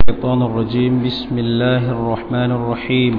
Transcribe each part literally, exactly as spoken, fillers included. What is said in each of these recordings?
الشيطان الرجيم بسم الله الرحمن الرحيم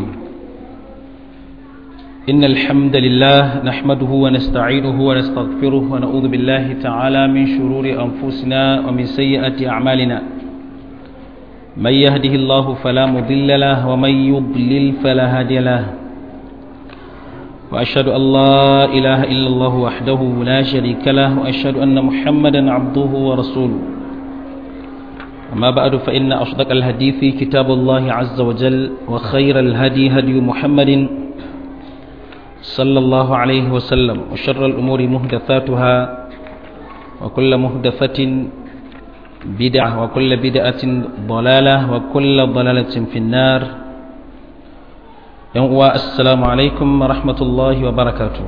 إن الحمد لله نحمده ونستعينه ونستغفره ونعوذ بالله تعالى من شرور أنفسنا ومن سيئات أعمالنا من يهده الله فلا مضل له ومن يضلل فلا هادي له وأشهد أن لا إله إلا الله وحده لا شريك له وأشهد أن محمدا عبده ورسوله أما بعد فإن أصدق الحديث كتاب الله عز وجل وخير الهدي هدي محمد صلى الله عليه وسلم وشر الأمور محدثاتها وكل محدثة بدعة وكل بدعة ضلالة وكل ضلالة في النار. السلام عليكم ورحمة الله وبركاته.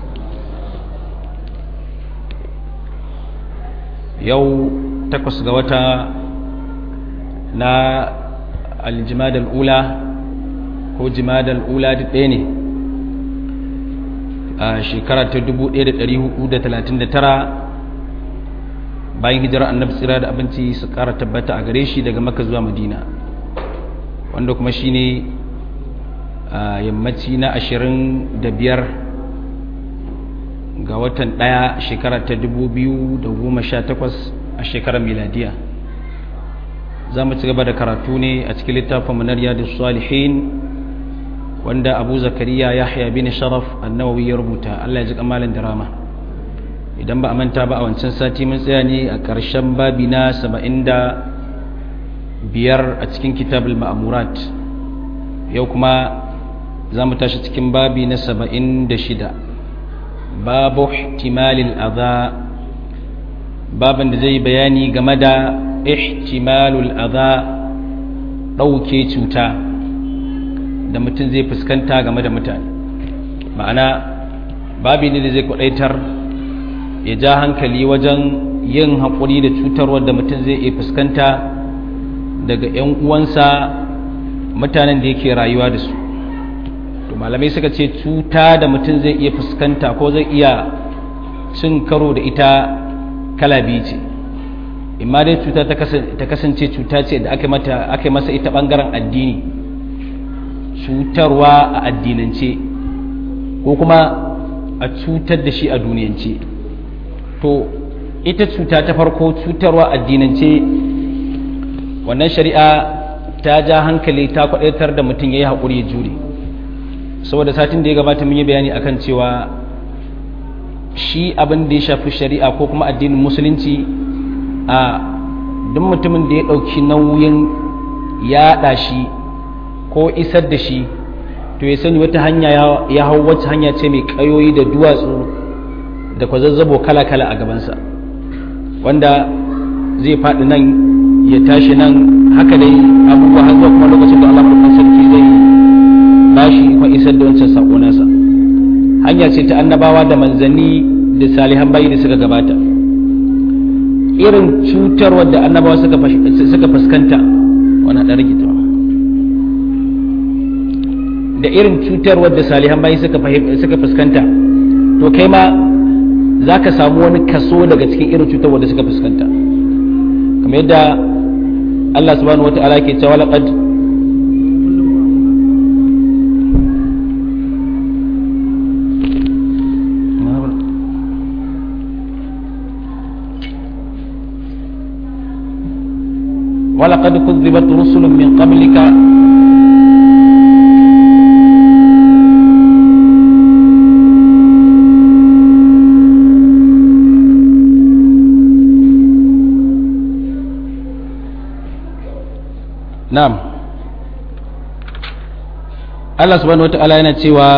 يوم تقص قوتا na aljimadar ula ko jimadar ula duk ɗaya ne a shekara ta dubu ɗaya da ɗari hudu da talatin da tara bayan hijirar annabi tsira da abinci su ƙara tabbata a gare shi daga Makka zuwa Madina, wanda kuma shi ne a yammaci na ashirin da biyar ga watan ɗaya shekara ta dubu biyu da goma sha takwas a shekarar miladiya. za mu ci gaba da karatu ne a cikin littafin munariya da salihin wanda abu zakariya yahya bin sharaf annawawi ya rubuta. Allah ya ji kamalin dirama. Idan ba a manta ba a wancan sati mun tsaya ne a ƙarshen babi na saba'in da biyar a cikin kitabul ma'amurat. Yau kuma za mu tashi cikin babi na saba'in da shida, babu ihtimalil adha, babin da zai bayani game da ihtimalul adha, ɗauke cuta da mutum zai fuskanta game da mutane. Ma'ana babi ne da zai kwadaitar ya ja hankali wajen yin haƙuri da cutarwar da mutum zai iya fuskanta daga 'yan uwansa mutanen da yake rayuwa da su. To malamai suka ce cuta da mutum zai iya fuskanta ko zai iya cin karo da ita kala biyu ce. imma dai cuta ta kasance cuta ce da aka mata aka masa ita bangaren addini, cutarwa a addinance, ko kuma a cutar da shi a duniyance. To ita cuta ta farko, cutarwa addinance, wannan shari'a ta ja hankali ta kwadaitar da mutum yayi hakuri ya jure, saboda satin da ya gabata mun yi bayani akan cewa shi abin da ya shafi shari'a ko kuma addinin musulunci, a duk mutumin da ya ɗauki nauyin yaɗa shi ko isar da shi, to ya sani wata hanya ya hau wacce hanya ce mai ƙayoyi da duwatsu da kwazazzabo kala-kala a gabansa, wanda zai faɗi nan ya tashi nan, haka dai abubuwa har zuwa kuma lokacin da Allah kurkan sarki zai ba shi kuma isar da wancan saƙo nasa. Hanya ce ta annabawa da manzanni da salihan bayi da suka gabata. Irin cutarwar da annabawa suka fuskanta wani ɗan rikita da irin cutarwar da salihan bayi suka fuskanta, to kai ma za ka samu wani kaso daga cikin irin cutarwar da suka fuskanta, kamar yadda Allah subhanahu wa ta'ala ke cewa laqad ولقد كذبت رسل من قبلك نعم الله سبحانه وتعالى ينتوى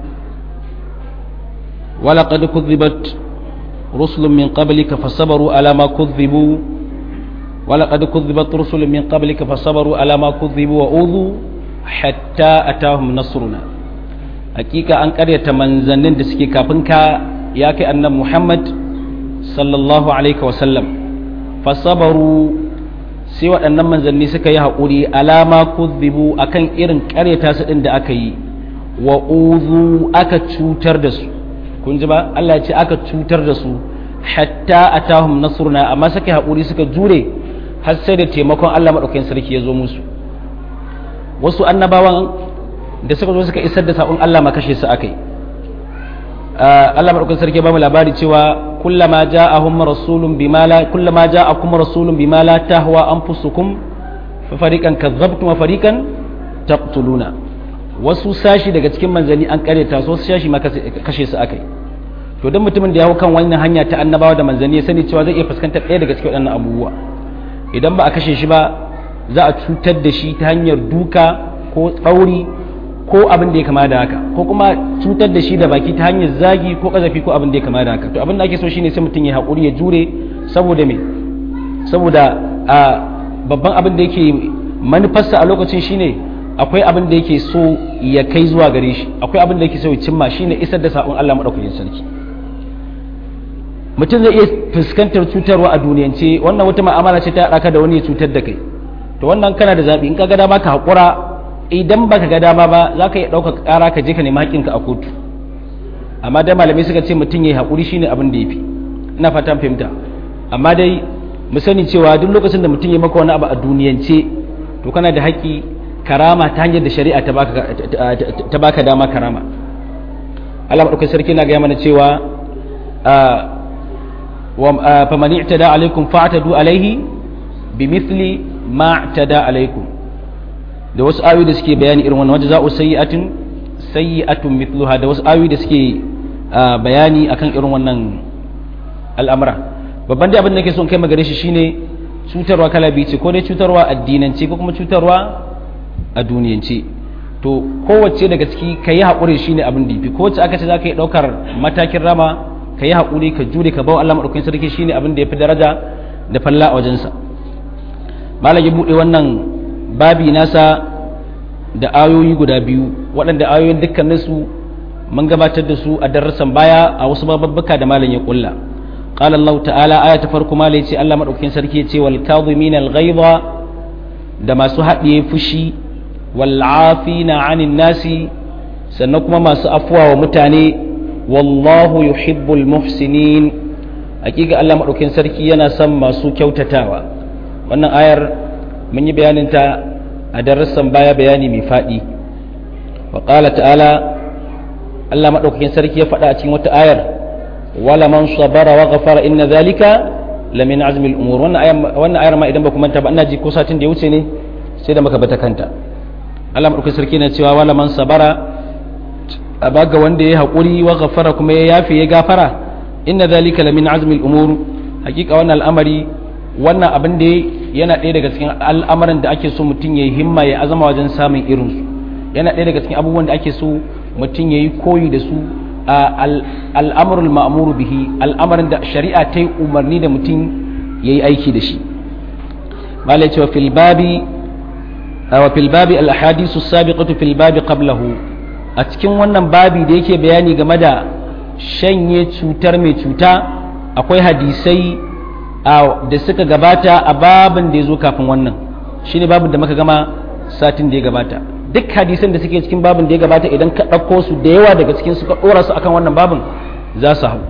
ولقد كذبت رسل من قبلك فصبروا على ما كذبوا ولقد كذبت رسل من قبلك فصبروا على ما كذبوا وأوذوا حتى أتاهم نصرنا. حقيقة أن قرية منزلين da suke kafin ka ya kai annabi Muhammad sallallahu alaihi wasallam, fasabaru sai waɗannan manzanni suka yi haƙuri alama kuzzibu akan irin ƙaryata su ɗin da aka yi, wa uzu aka cutar da su. Kun ji ba Allah ya ce aka cutar da su hatta atahum nasruna, amma suka haƙuri suka jure har sai da taimakon Allah madaukakin sarki ya zo musu. Wasu annabawan da suka zo suka isar da sabon Allah ma kashe su akai. Allah madaukakin sarki ba mu labari cewa kullama ja'ahum rasulun bima la kullama ja'akum rasulun bima la tahwa anfusukum fa fariqan kadzabtum wa fariqan taqtuluna. Wasu sashi daga cikin manzanni an kareta su, wasu sashi ma kashe su akai. To dan mutumin da ya hau kan wannan hanya ta annabawa da manzanni ya sani cewa zai iya fuskantar ɗaya daga cikin waɗannan abubuwa. Idan ba a kashe shi ba za a cutar da shi ta hanyar duka ko tsauri ko abin da ya kama da haka, ko kuma cutar da shi da baki ta hanyar zagi ko kazafi ko abin da ya kama da haka. To abin da ake so shine sai mutum ya haƙuri ya jure, saboda me saboda a babban abin da yake manufarsa a lokacin shine akwai abin da yake so ya kai zuwa gare shi, akwai abin da yake so ya cimma, shine isar da sakon Allah madaukakin sarki. Mutum zai iya fuskantar cutarwa a duniyance, wannan wata ma'amala ce ta haɗa da wani ya cutar da kai, to wannan kana da zaɓi, in ka ga dama ka haƙura, idan baka ga dama ba za ka iya ɗaukar ƙara ka je ka nemi haƙƙinka a kotu. Amma dai malamai suka ce mutum ya yi haƙuri shine abin da ya fi, ina fatan fahimta. Amma dai mu sani cewa duk lokacin da mutum ya maka wani abu a duniyance, to kana da haƙƙi karama ta hanyar da shari'a ta baka ta baka dama karama. Allah madaukakin sarki na ga mana cewa wa faman i'tada alaikum fa'tadu alaihi bimithli ma i'tada alaikum. Da wasu ayoyi da suke bayani irin wannan, wanda za'u sayyi'atin sayyi'atun mithluha, da wasu ayoyi da suke bayani akan irin wannan al'amura. Babban dai abin da nake so in kai magare shi shine cutarwa kala biyu ce, ko dai cutarwa addinance ko kuma cutarwa a duniyance. To kowace daga ciki ka yi haƙuri shine abin da yafi. Kowace aka ce za ka yi ɗaukar matakin rama, ka yi haƙuri ka jure ka bawa Allah maɗaukakin sarki shine abin da yafi daraja da falla a wajensa. Malam ya buɗe wannan babi nasa da ayoyi guda biyu, waɗanda ayoyin dukkaninsu mun gabatar da su a darasan baya a wasu bababbuka da malam ya kulla. قال الله تعالى آية فرق ما ليتي الله مدوكين سركي يتي والكاظمين الغيظ da masu haɗiye fushi wal'afina 'anil nasi, sannan kuma masu afuwa wa mutane, wallahu yuhibbul muhsinin, hakika Allah madaukakin sarki yana son masu kyautatawa. Wannan ayar mun yi bayanin ta a darasan baya, bayani mai faɗi. Wa qala ta'ala, Allah madaukakin sarki ya faɗa a cikin wata ayar, wala man sabara wa ghafara inna dhalika lamin azmil umur. Wannan ayar ma idan ba ku manta ba, ina ji ko satin da ya wuce ne sai da muka bata kanta. Allah madaukakin sarki na cewa wala man sabara, a baga wanda ya haƙuri, wa ghafara kuma ya yafe ya gafara, inna dhalika lamin azmil umur. Hakika wannan al'amari, wannan abin da yana ɗaya daga cikin al'amarin da ake so mutum ya yi himma ya azama wajen samun irinsu. Yana ɗaya daga cikin abubuwan da ake so mutum ya yi koyi da su, al'amurul ma'amuru bihi, al'amarin da shari'a ta yi umarni da mutum ya yi aiki da shi. Malai cewa filbabi wa filbabi al'ahadisu sabiqatu filbabi qablahu, a cikin wannan babi da yake bayani game da shanye cutar mai cuta, akwai hadisai da suka gabata a babin da ya zo kafin wannan, shi ne babin da muka gama satin da ya gabata. Duk hadisan da suke cikin babin da ya gabata idan ka ɗauko su da yawa daga cikin su ka ɗora su akan wannan babin za su hau.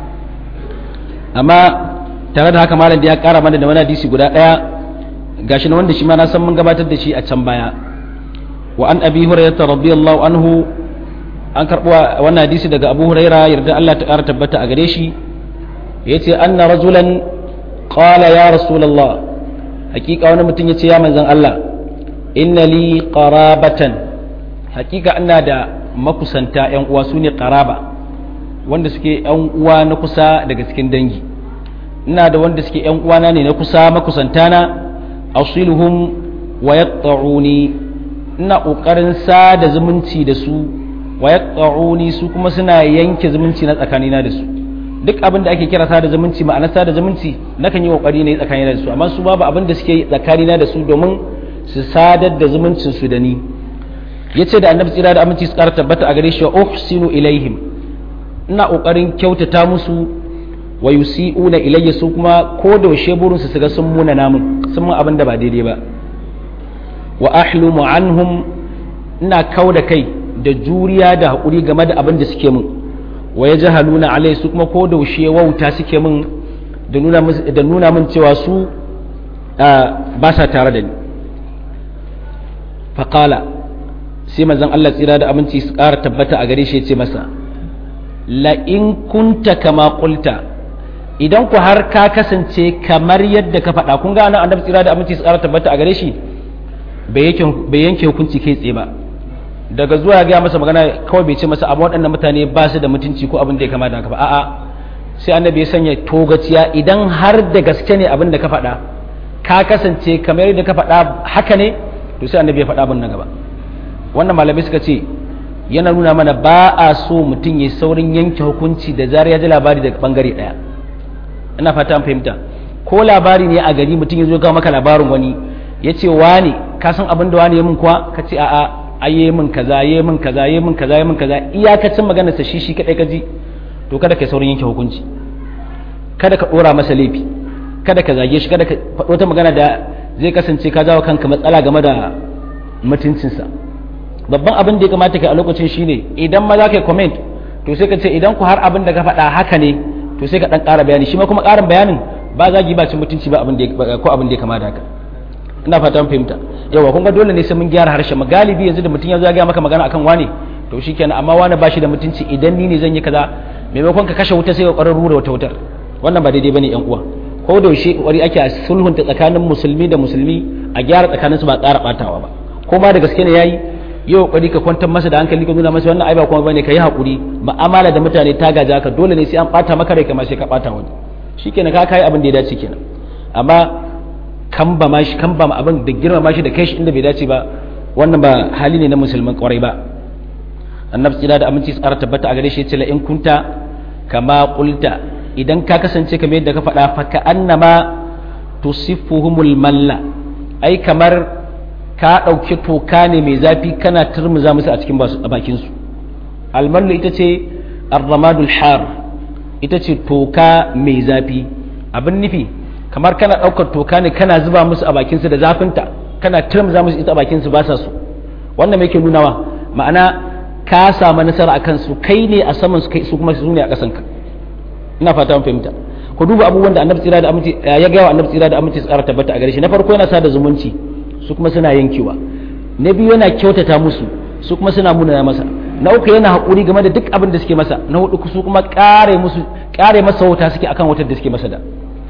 Amma tare da haka malam da ya ƙara mana da wani hadisi guda ɗaya, gashi na wanda shi ma na san mun gabatar da shi a can baya. Wa an abi hurairah radiyallahu anhu, an karɓo wannan hadisi daga Abu Huraira, yarda Allah ta ƙara tabbata a gare shi, yace anna rajulan qala ya rasulullah, hakika wani mutum yace ya manzon Allah, inna li qarabatan, hakika ina da makusanta yan uwa, sune qaraba, wanda suke yan uwa na kusa daga cikin dangi. Ina da wanda suke yan uwana ne na kusa, makusantana, asiluhum wa yaqta'uni, ina kokarin sada zumunci da su, wa yaqta'uni su kuma suna yanke zumunci na tsakanina da su. Duk abin da ake kira sada zumunci, ma'ana sada zumunci, nakan yi kokari ne tsakanina da su, amma su babu abin da suke tsakanina da su domin su sadar da zumuncinsu da ni. Ya ce da annabi tsira da aminci su ƙara tabbata a gare shi, wa uhsinu ilaihim, ina ƙoƙarin kyautata musu, wa yusi'una ilayya, su kuma ko da washe burinsu su ga sun muna namun, sun mun abin da ba daidai ba. Wa ahlumu anhum, ina kau da kai da juriya da haƙuri game da abin da suke mun. Wa yajhaluna alai, su kuma ko da washe wauta suke mun da nuna min cewa su ba sa tare da ni faqala sai manzon Allah tsira da aminci su ƙara tabbata a gare shi ya ce masa la in kunta kama qulta idan ku har ka kasance kamar yadda ka faɗa kun ga nan annabi tsira da aminci su ƙara tabbata a gare shi bai yanke hukunci kai tsaye ba daga zuwa ya gaya masa magana kawai bai ce masa amma waɗannan mutane ba su da mutunci ko abin da ya kama da haka ba a'a sai annabi ya sanya togaciya idan har da gaske ne abin da ka faɗa ka kasance kamar yadda ka faɗa haka ne to sai annabi ya faɗa abin na gaba wannan malamai suka ce yana nuna mana ba a so mutum ya saurin yanke hukunci da zarar ya ji labari daga bangare ɗaya ina fata an fahimta ko labari ne a gari mutum ya zo ga maka labarin wani ya ce wani ka san abin da wani ya min kuwa ka ce a'a aye min kaza ye min kaza ye min kaza ye min kaza iyakacin maganar sa shi shi kadai kaji to kada ka saurin yanke hukunci kada ka dora masa laifi kada ka zage shi kada ka faɗo ta magana da zai kasance ka jawo kanka matsala game da mutuncinsa babban abin da ya kamata kai a lokacin shine idan ma za ka yi comment to sai ka ce idan ku har abin da ka faɗa haka ne to sai ka dan ƙara bayani shi ma kuma ƙarin bayanin ba zagi ba cin mutunci ba abin da ko abin da ya kamata haka ina fata mun fahimta yawa kun ga dole ne sai mun gyara harshen mu galibi yanzu da mutum ya zo ya ga maka magana akan wane to shikenan amma wani bashi da mutunci idan ni ne zan yi kaza maimakon ka kashe wuta sai ka ƙarar rura wata wutar wannan ba daidai bane yan uwa ko da yaushe kokari ake a sulhunta tsakanin musulmi da musulmi a gyara tsakanin su ba ƙara batawa ba ko ma da gaske ne yayi yau kokari ka kwantar masa da hankali ka nuna masa wannan ai ba kuma bane kai hakuri mu'amala da mutane ta gaja ka dole ne sai an bata maka rai kamar sai ka bata wani shikenan ka kai abin da ya dace kenan amma kan ba ma shi kan ba abin da girma shi da kai shi inda bai dace ba wannan ba hali ne na musulman kwarai ba annabi tsira da aminci tsara tabbata a gare shi yace la in kunta kama qulta idan ka kasance kamar yadda ka faɗa fa ka annama tusifuhumul malla ai kamar ka ɗauki toka ne mai zafi kana turmuza musu a cikin bakin su almallu ita ce arramadul har ita ce toka mai zafi abin nufi kamar kana ɗaukar toka ne kana zuba musu a bakinsu da zafinta kana turmuza musu ita a bakinsu ba sa su wannan mai ke nunawa ma'ana ka samu nasara a kansu kai ne a saman su kai su kuma su ne a ƙasanka ina fata mun fahimta ku duba abubuwan da annabi tsira da aminci ya ga wa annabi tsira da aminci tsara tabbata a gare shi na farko yana sada zumunci su kuma suna yankewa na biyu yana kyautata musu su kuma suna munana masa na uku yana haƙuri game da duk abin da suke masa na hudu su kuma ƙare musu ƙare masa wuta suke akan wutar da suke masa da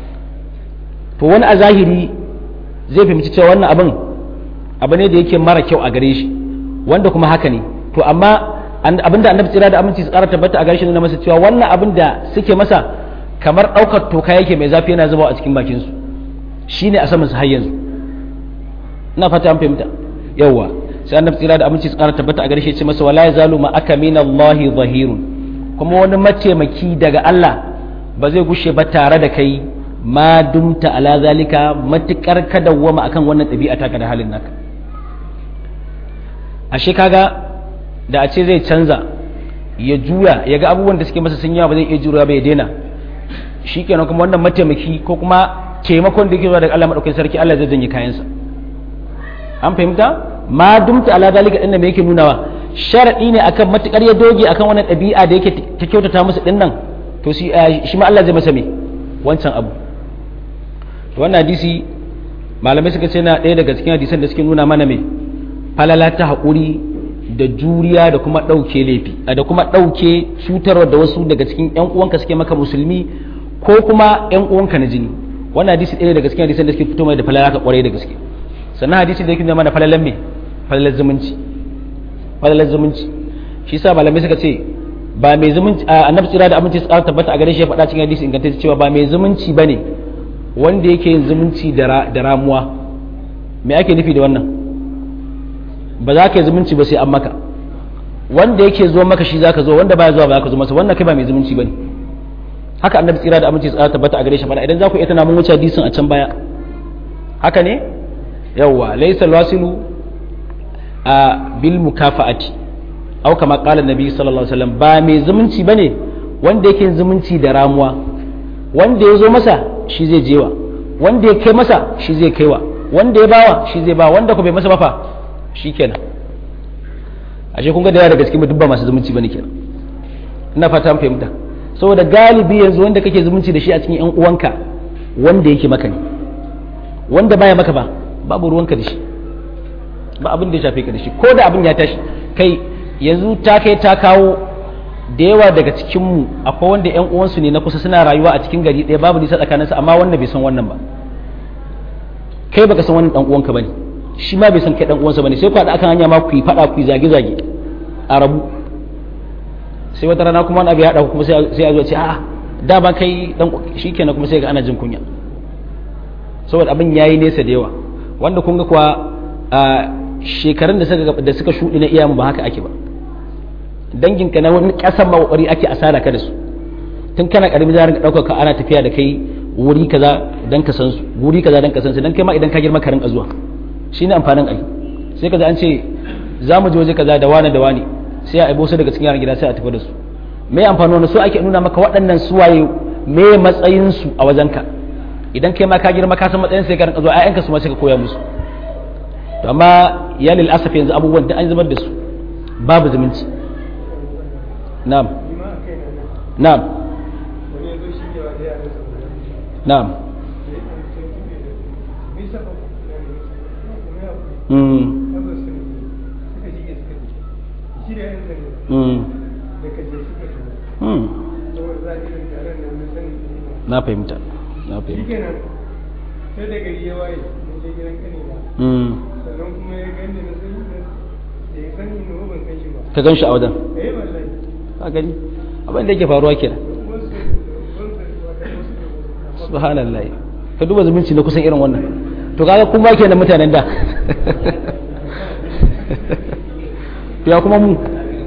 to wani a zahiri zai fahimci cewa wannan abin abu ne da yake mara kyau a gare shi wanda kuma haka ne to amma abin da annabi tsira da aminci su ƙara tabbata a gare shi nuna masa cewa wannan abin da suke masa kamar ɗaukar toka yake mai zafi yana zubawa a cikin bakin su shine a saman su har yanzu ina fata an fahimta yawwa sai annabi tsira da aminci su ƙara tabbata a gare shi ya ce masa wala yazalu ma aka min Allahi zahirun kuma wani mataimaki daga Allah ba zai gushe ba tare da kai ma dumta ala zalika matukar ka dawwama akan wannan ɗabi'a taka da halin naka ashe kaga da a ce zai canza ya juya ya ga abubuwan da suke masa sun yawa ba zai iya jura ba ya daina shikenan kuma wannan mataimaki ko kuma taimakon da yake zuwa daga Allah madaukakin sarki Allah zai janye kayansa an fahimta ma dumta ala zalika din me yake nunawa sharadi ne akan matukar ya doge akan wannan ɗabi'a da yake ta kyautata musu din nan to shi shi ma Allah zai masa me wancan abu wannan hadisi malamai suka ce na ɗaya daga cikin hadisan da suke nuna mana mai falala ta haƙuri da juriya da kuma ɗauke laifi da kuma ɗauke cutarwa da wasu daga cikin ƴan uwanka suke maka musulmi ko kuma ƴan uwanka na jini wannan hadisi ɗaya daga cikin hadisan da suke fito mai da falala ka ƙwarai da gaske sannan hadisi da yake nuna mana falalan me falalar zumunci falalar zumunci shi yasa malamai suka ce ba mai zumunci annabi tsira da aminci tsara tabbata a gare shi ya faɗa cikin hadisi ingantacce cewa ba mai zumunci bane wanda yake yin zumunci da ramuwa me ake nufi da wannan ba za ka yi zumunci ba sai an maka wanda yake zo maka shi za ka zo wanda baya zuwa ba za ka zo masa wannan kai ba mai zumunci ba ne haka annabi tsira da aminci tsara tabbata a gare shi fara idan za ku iya tana mun wuce hadisin a can baya haka ne yawwa laysa alwasilu a bil mukafa'ati au kama qala annabi sallallahu alaihi wasallam ba mai zumunci bane wanda yake yin zumunci da ramuwa wanda ya zo masa shi zai jewa wanda ya kai masa shi zai kaiwa wanda ya bawa shi zai ba wanda ku bai masa ba fa shikenan ashe kun ga da daga cikin dubba masu zumunci bane kenan ina fata an fahimta saboda galibi yanzu wanda kake zumunci da shi a cikin yan uwanka wanda yake maka ne wanda baya maka ba babu ruwanka da shi, ba abin da ya shafe ka da shi, ko da abin ya tashi kai yanzu ta kai ta kawo da yawa daga cikinmu akwai wanda ƴan uwansu ne na kusa suna rayuwa a cikin gari ɗaya babu nisa tsakaninsu amma wanda bai san wannan ba, kai baka san wannan dan uwanka bane, shi ma bai san kai dan uwansa bane, sai ku haɗa akan hanya ma ku yi faɗa ku yi zage-zage a rabu, sai wata rana kuma wani abu ya haɗa kuma sai a zo ce a'a da ba kai dan shikenan kuma sai ga ana jin kunya saboda abin yayi nesa da yawa, wanda kun ga kuwa a shekarun da suka da suka shudi na iyamu ba haka ake ba, danginka na wani kasan ma kokari ake asara ka da su tun kana karbi da rinka daukar ka ana tafiya da kai wuri kaza dan ka san su wuri kaza dan ka san su dan kai ma idan ka girma ka rinka zuwa shine amfanin ai, sai kaza an ce za mu je waje kaza da wani da wani sai a aibo su daga cikin yaran gida sai a tafi da su, me amfani wani so ake nuna maka waɗannan suwaye me matsayin su a wajenka, idan kai ma ka girma ka san matsayin sai ka rinka zuwa ayyanka su ma sai ka koya musu. To amma ya lil asaf yanzu abubuwan da an zubar da su babu zumunci. Na'am na'am na'am mm mm mm na fahimta na fahimta sai da gari ya waye mun je gidan kane ba sannan kuma ya gani na sani da ya sani ne ban kan shi ba ka gan shi a wajen eh wallahi ka gani abin da yake faruwa kenan subhanallah ka duba zumunci na kusan irin wannan to kaga kuma kenan mutanen da ya kuma mu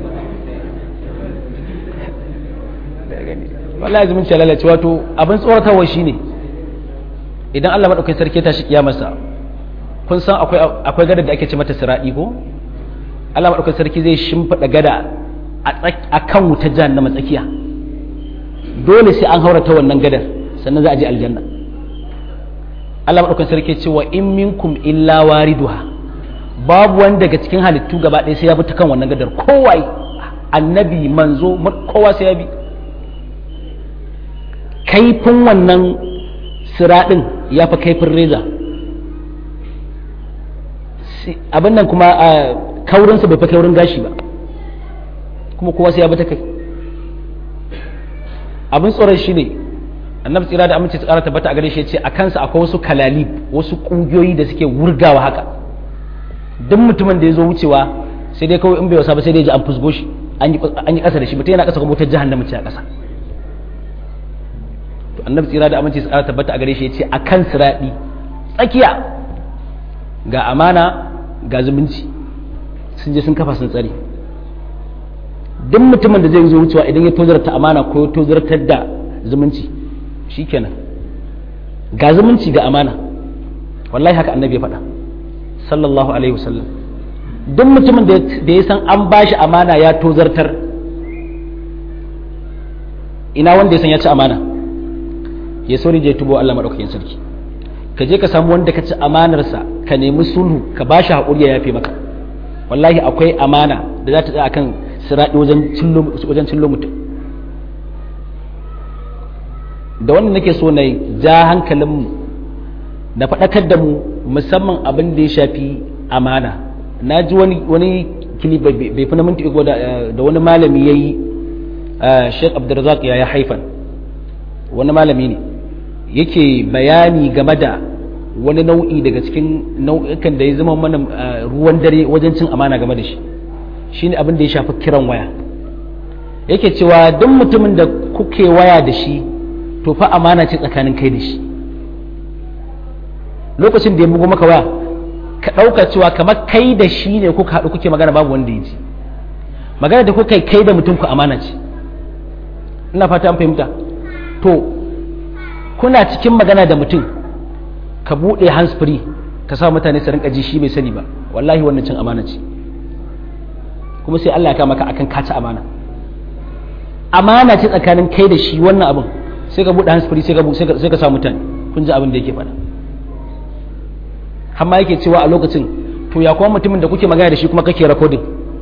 wallahi zumunci ya lalace. Wato abin tsoratarwa shine idan Allah madaukakin sarki ta shi kiyamarsa, kun san akwai akwai gadar da ake ce mata siradi ko Allah madaukakin sarki zai shimfida gada a kan wutar jahannama tsakiya, dole sai an haura ta wannan gadar sannan za a je aljanna. Allah madaukakin sarki ce wa in minkum illa wariduha, babu wanda daga cikin halittu gaba ɗaya sai ya bi ta kan wannan gadar, kowa annabi manzo kowa sai ya bi. Kaifin wannan siraɗin ya fi kaifin reza, abin nan kuma kaurinsa bai fi kaurin gashi ba, kuma kowa sai ya bi ta kai. Abin tsoron shi ne annabi tsira da amince tsara tabbata a gare shi ce a kansa akwai wasu kalalib, wasu ƙungiyoyi da suke wurgawa haka, duk mutumin da ya zo wucewa sai dai kawai in bai wasa ba sai dai ji an fusgo shi an yi ƙasa da shi, mutum yana ƙasa kuma wutar jahannama ce a ƙasa. To annabi tsira da aminci tsara tabbata a gare shi yace akan siradi tsakiya ga amana ga zumunci sun je sun kafa sun tsare. Duk mutumin da zai zo wucewa idan ya tozarta amana ko ya tozartar da zumunci shikenan, ga zumunci ga amana, wallahi haka annabi ya faɗa sallallahu alaihi wasallam. Duk mutumin da ya san an bashi amana ya tozartar, ina wanda ya san ya ci amana ya sauri je tubo Allah madaukakin sarki, ka je ka samu wanda ka ci amanarsa ka nemi sulhu ka bashi haƙuri ya yafe maka. Wallahi akwai amana da za ta tsaya akan siradi wajen cillo wajen cillo mutum. Da wannan nake so na ja hankalin mu na faɗakar da mu musamman abin da ya shafi amana. Na ji wani wani kilib bai fi na minti uku da wani malami yayi, Sheikh Abdulrazak ya haifan, wani malami ne yake bayani game da wani nau'i daga cikin nau'ikan da ya zama mana ruwan dare wajen cin amana game da shi, shine abin da ya shafi kiran waya. Yake cewa duk mutumin da kuke waya da shi to fa amana ce tsakanin kai da shi. Lokacin da ya bugo maka waya ka ɗauka cewa kamar kai da shi ne kuka haɗu kuke magana babu wanda ya ji. Magana da kuka kai da mutum ku amana ce. Ina fata an fahimta. To kuna cikin magana da mutum ka buɗe hands free ka sa mutane su rinka ji shi bai sani ba, wallahi wannan cin amana ce, kuma sai Allah ya kama ka akan kaci amana. Amana ce tsakanin kai da shi wannan abin, sai ka buɗe hands free sai ka sai ka sa mutane kun ji abin da yake faɗa. Amma yake cewa a lokacin to ya kuma mutumin da kuke magana da shi kuma kake recording,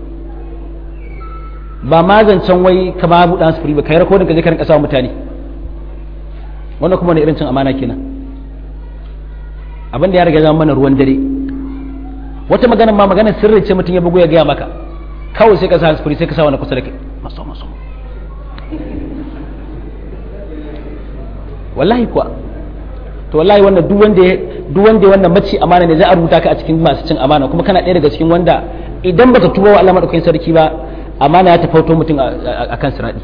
ba ma zancen wai ka ba buɗe hands free ba kai recording ka je ka rinka sa mutane, wannan kuma ne irin cin amana kenan. abin da ya riga zama mana ruwan dare. Wata magana ma magana sirri ce mutum ya bugu ya gaya maka kawai sai ka sa hansfuri sai ka sa wani kusa da kai maso maso wallahi kuwa to wallahi wannan duk wanda duk wanda wannan mace amana ne za a rubuta ka a cikin masu cin amana kuma kana ɗaya daga cikin wanda idan baka tuba wa Allah madaukakin sarki ba amana ya tafauto mutum akan siradi.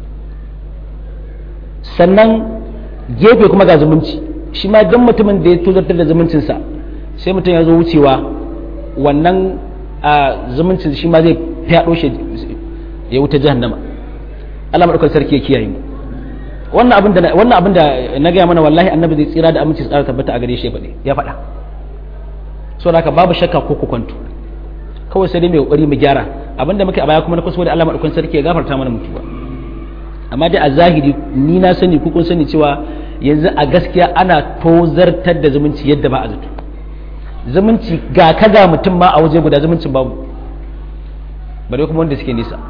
Sannan gefe kuma ga zumunci shi ma dan mutumin da ya tozartar da zumuncinsa sai mutum ya zo wucewa wannan zumuncin shi ma zai fyaɗo shi ya wuta jahannama. Allah madaukakin sarki ya kiyaye mu. wannan abin da wannan abin da na gaya mana wallahi annabi zai tsira da aminci tsara tabbata a gare shi ya faɗa so haka babu shakka ko kwanto kawai sai dai mai kokari mu gyara abinda muke a baya kuma na kusa da Allah madaukakin sarki ya gafarta mana mutuwa amma dai a zahiri ni na sani ku kun sani cewa yanzu a gaskiya ana tozartar da zumunci yadda ba a zato zumunci ga kaga mutum ma a waje guda zumuncin babu bare kuma wanda suke nisa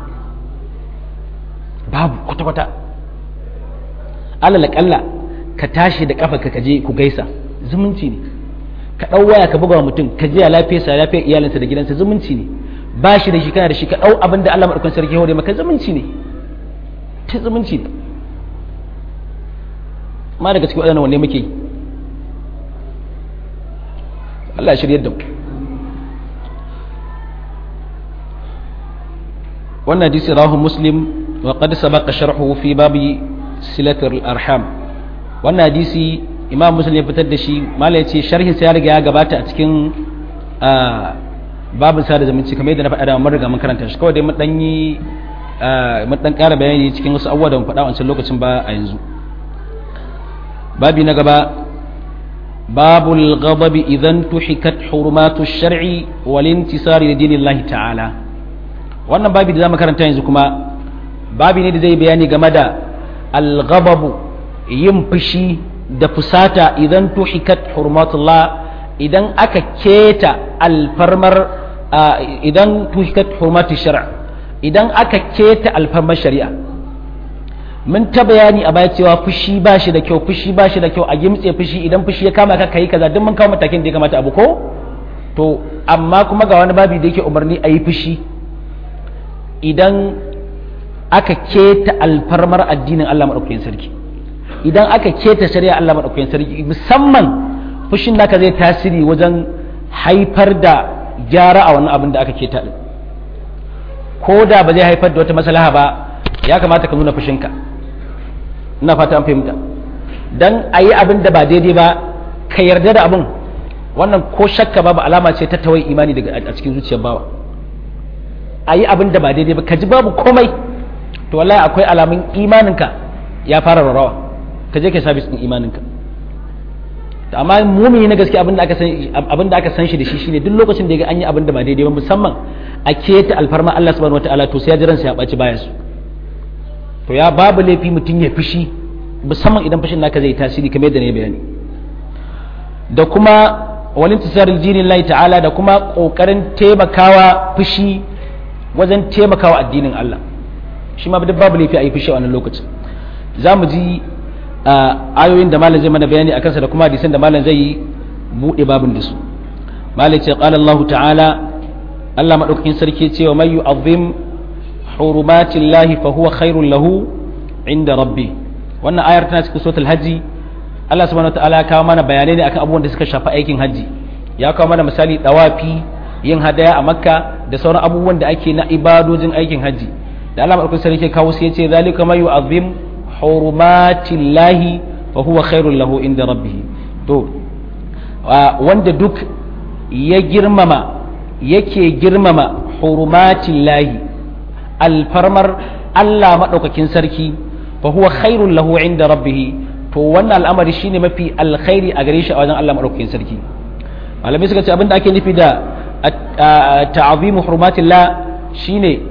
babu kwata-kwata alal kalla ka tashi da kafa ka je ku gaisa zumunci ne ka dau waya ka buga wa mutum ka je lafiyarsa lafiyar iyalinsa da gidansa zumunci ne ba shi da shi kana da shi ka dau abin da Allah madaukakin sarki hore maka zumunci ne ta zumunci ne ma daga cikin wadannan wanne muke yi Allah ya shiryar da mu wannan hadisi rawahu muslim wa qad sabaqa sharhuhu fi babi silatul arham wannan hadisi imam muslim ya fitar da shi malai ce sharhin sa ya riga ya gabata a cikin babin sada zumunci kamar yadda na faɗa da mun riga mun karanta shi kawai dai mun dan yi mun dan ƙara bayani cikin wasu abubuwa da mun faɗa wancan lokacin ba a yanzu babi na gaba babul ghadabi idan tuhikat hurumatu shar'i wal intisari li dinillahi ta'ala wannan babi da zamu karanta yanzu kuma babi ne da zai bayani game da al-ghadabu yin fushi da fusata idan tuhikat hurmatullah idan aka keta alfarmar idan tuhikat hurmatu shar' idan aka keta alfarmar shari'a mun ta bayani a baya cewa fushi ba shi da kyau fushi ba shi da kyau a gimtse fushi idan fushi ya kama ka kai kaza duk mun kawo matakin da ya kamata abu ko to amma kuma ga wani babi da yake umarni a yi fushi idan aka keta alfarmar addinin Allah madaukakin sarki idan aka keta shari'a Allah madaukakin sarki musamman fushin naka zai tasiri wajen haifar da gyara a wannan abin da aka keta din ko da ba zai haifar da wata maslaha ba ya kamata ka nuna fushinka ina fata an fahimta dan ayi abin da ba daidai ba ka yarda da abin wannan ko shakka babu alama ce ta tawai imani daga a cikin zuciyar bawa ayi abin da ba daidai ba ka ji babu komai to wallahi akwai alamun imaninka ya fara rawa ka je ka sabis din imaninka amma mumini na gaske abin da aka san abin da aka san shi da shi shine duk lokacin da ya ga an yi abin da ba daidai ba musamman a keta alfarma Allah subhanahu wataala to sai ya jiran sa ya baci baya su to ya babu laifi mutum ya fushi musamman idan fushin naka zai tasiri kamar yadda ne bayani da kuma walin tisaril dinin Allah ta'ala da kuma kokarin taimakawa fushi wajen taimakawa addinin Allah shi ma duk babu laifi a yi fushi a wannan lokacin za mu ji ayoyin da malam zai mana bayani akan sa da kuma hadisan da malam zai bude babin da su malam ce qala Allah ta'ala Allah madaukakin sarki ce wa may yu'azzim hurumatillahi fa huwa khairul lahu inda rabbi wannan ayar tana cikin suratul hajji Allah subhanahu wataala ya kawo mana bayanai ne akan abubuwan da suka shafi aikin hajji ya kawo mana misali dawafi yin hadaya a makka da sauran abubuwan da ake na ibadojin aikin hajji da Allah madaukakin sarki ya kawo sai ya ce zalika may yu'azzim hurumatillahi fa huwa khairul lahu inda rabbih to wanda duk ya girmama yake girmama hurumatillahi alfarmar Allah madaukakin sarki fa huwa khairul lahu inda rabbih to wannan al'amari shine mafi alkhairi a gare shi a wajen Allah madaukakin sarki malamai suka ce abinda ake nufi da ta'azimu hurumatillah shine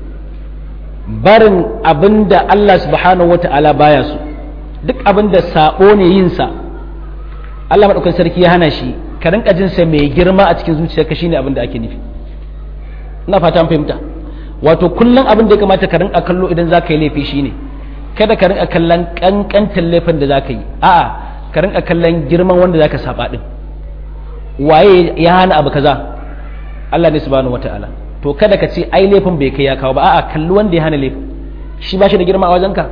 barin abinda Allah subhanahu wata'ala baya so duk abinda sabo ne yin sa Allah madaukakin sarki ya hana shi ka rinka jin sa mai girma a cikin zuciyarka shine abinda ake nufi ina fata an fahimta wato kullum abin da ya kamata ka rinka kallo idan zaka yi laifi shine kada ka rinka kallon kankantan laifin da zaka yi a'a ka rinka kallon girman wanda zaka saba din waye ya hana abu kaza Allah ne subhanahu wataala to kada ka ce ai laifin bai kai ya kawo ba a'a kalli wanda ya hana laifin shi ba shi da girma a wajenka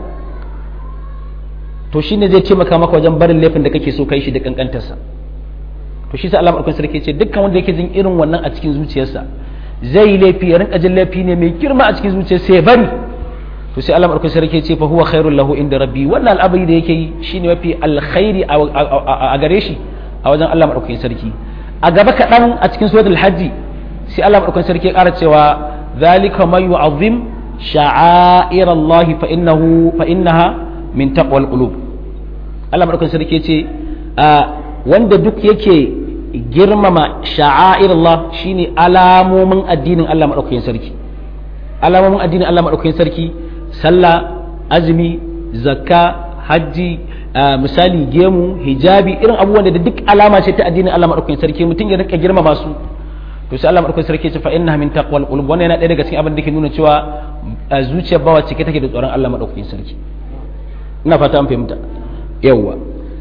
to shine zai taimaka maka wajen barin laifin da kake so kai shi da kankantarsa to shi sa Allah madaukakin sarki ce dukkan wanda yake jin irin wannan a cikin zuciyarsa zai yi laifi ya rinka jin laifi ne mai girma a cikin zuciyarsa ya bari to sai Allah madaukakin sarki ce fa huwa khairul lahu inda rabbi wannan al'amari da yake yi shine mafi alkhairi a gare shi a wajen Allah madaukakin sarki a gaba kaɗan a cikin suratul hajji sai Allah madaukakin sarki ya ƙara cewa zalika man yu'azzim sha'airallahi fa innahu fa innaha min taqwal qulub Allah madaukakin sarki ce wanda duk yake girmama sha'airallah shine alamomin addinin Allah madaukakin sarki alamomin addinin Allah madaukakin sarki sallah azumi zakka hajji misali gemu hijabi irin abubuwan da duk alama ce ta addinin Allah madaukakin sarki mutum ya rinka girmama su to sai Allah madaukakin sarki ce fa innaha min taqwal qulub wannan yana ɗaya daga cikin abin da ke nuna cewa zuciyar bawa cike take da tsoron Allah madaukakin sarki ina fata an fahimta yawwa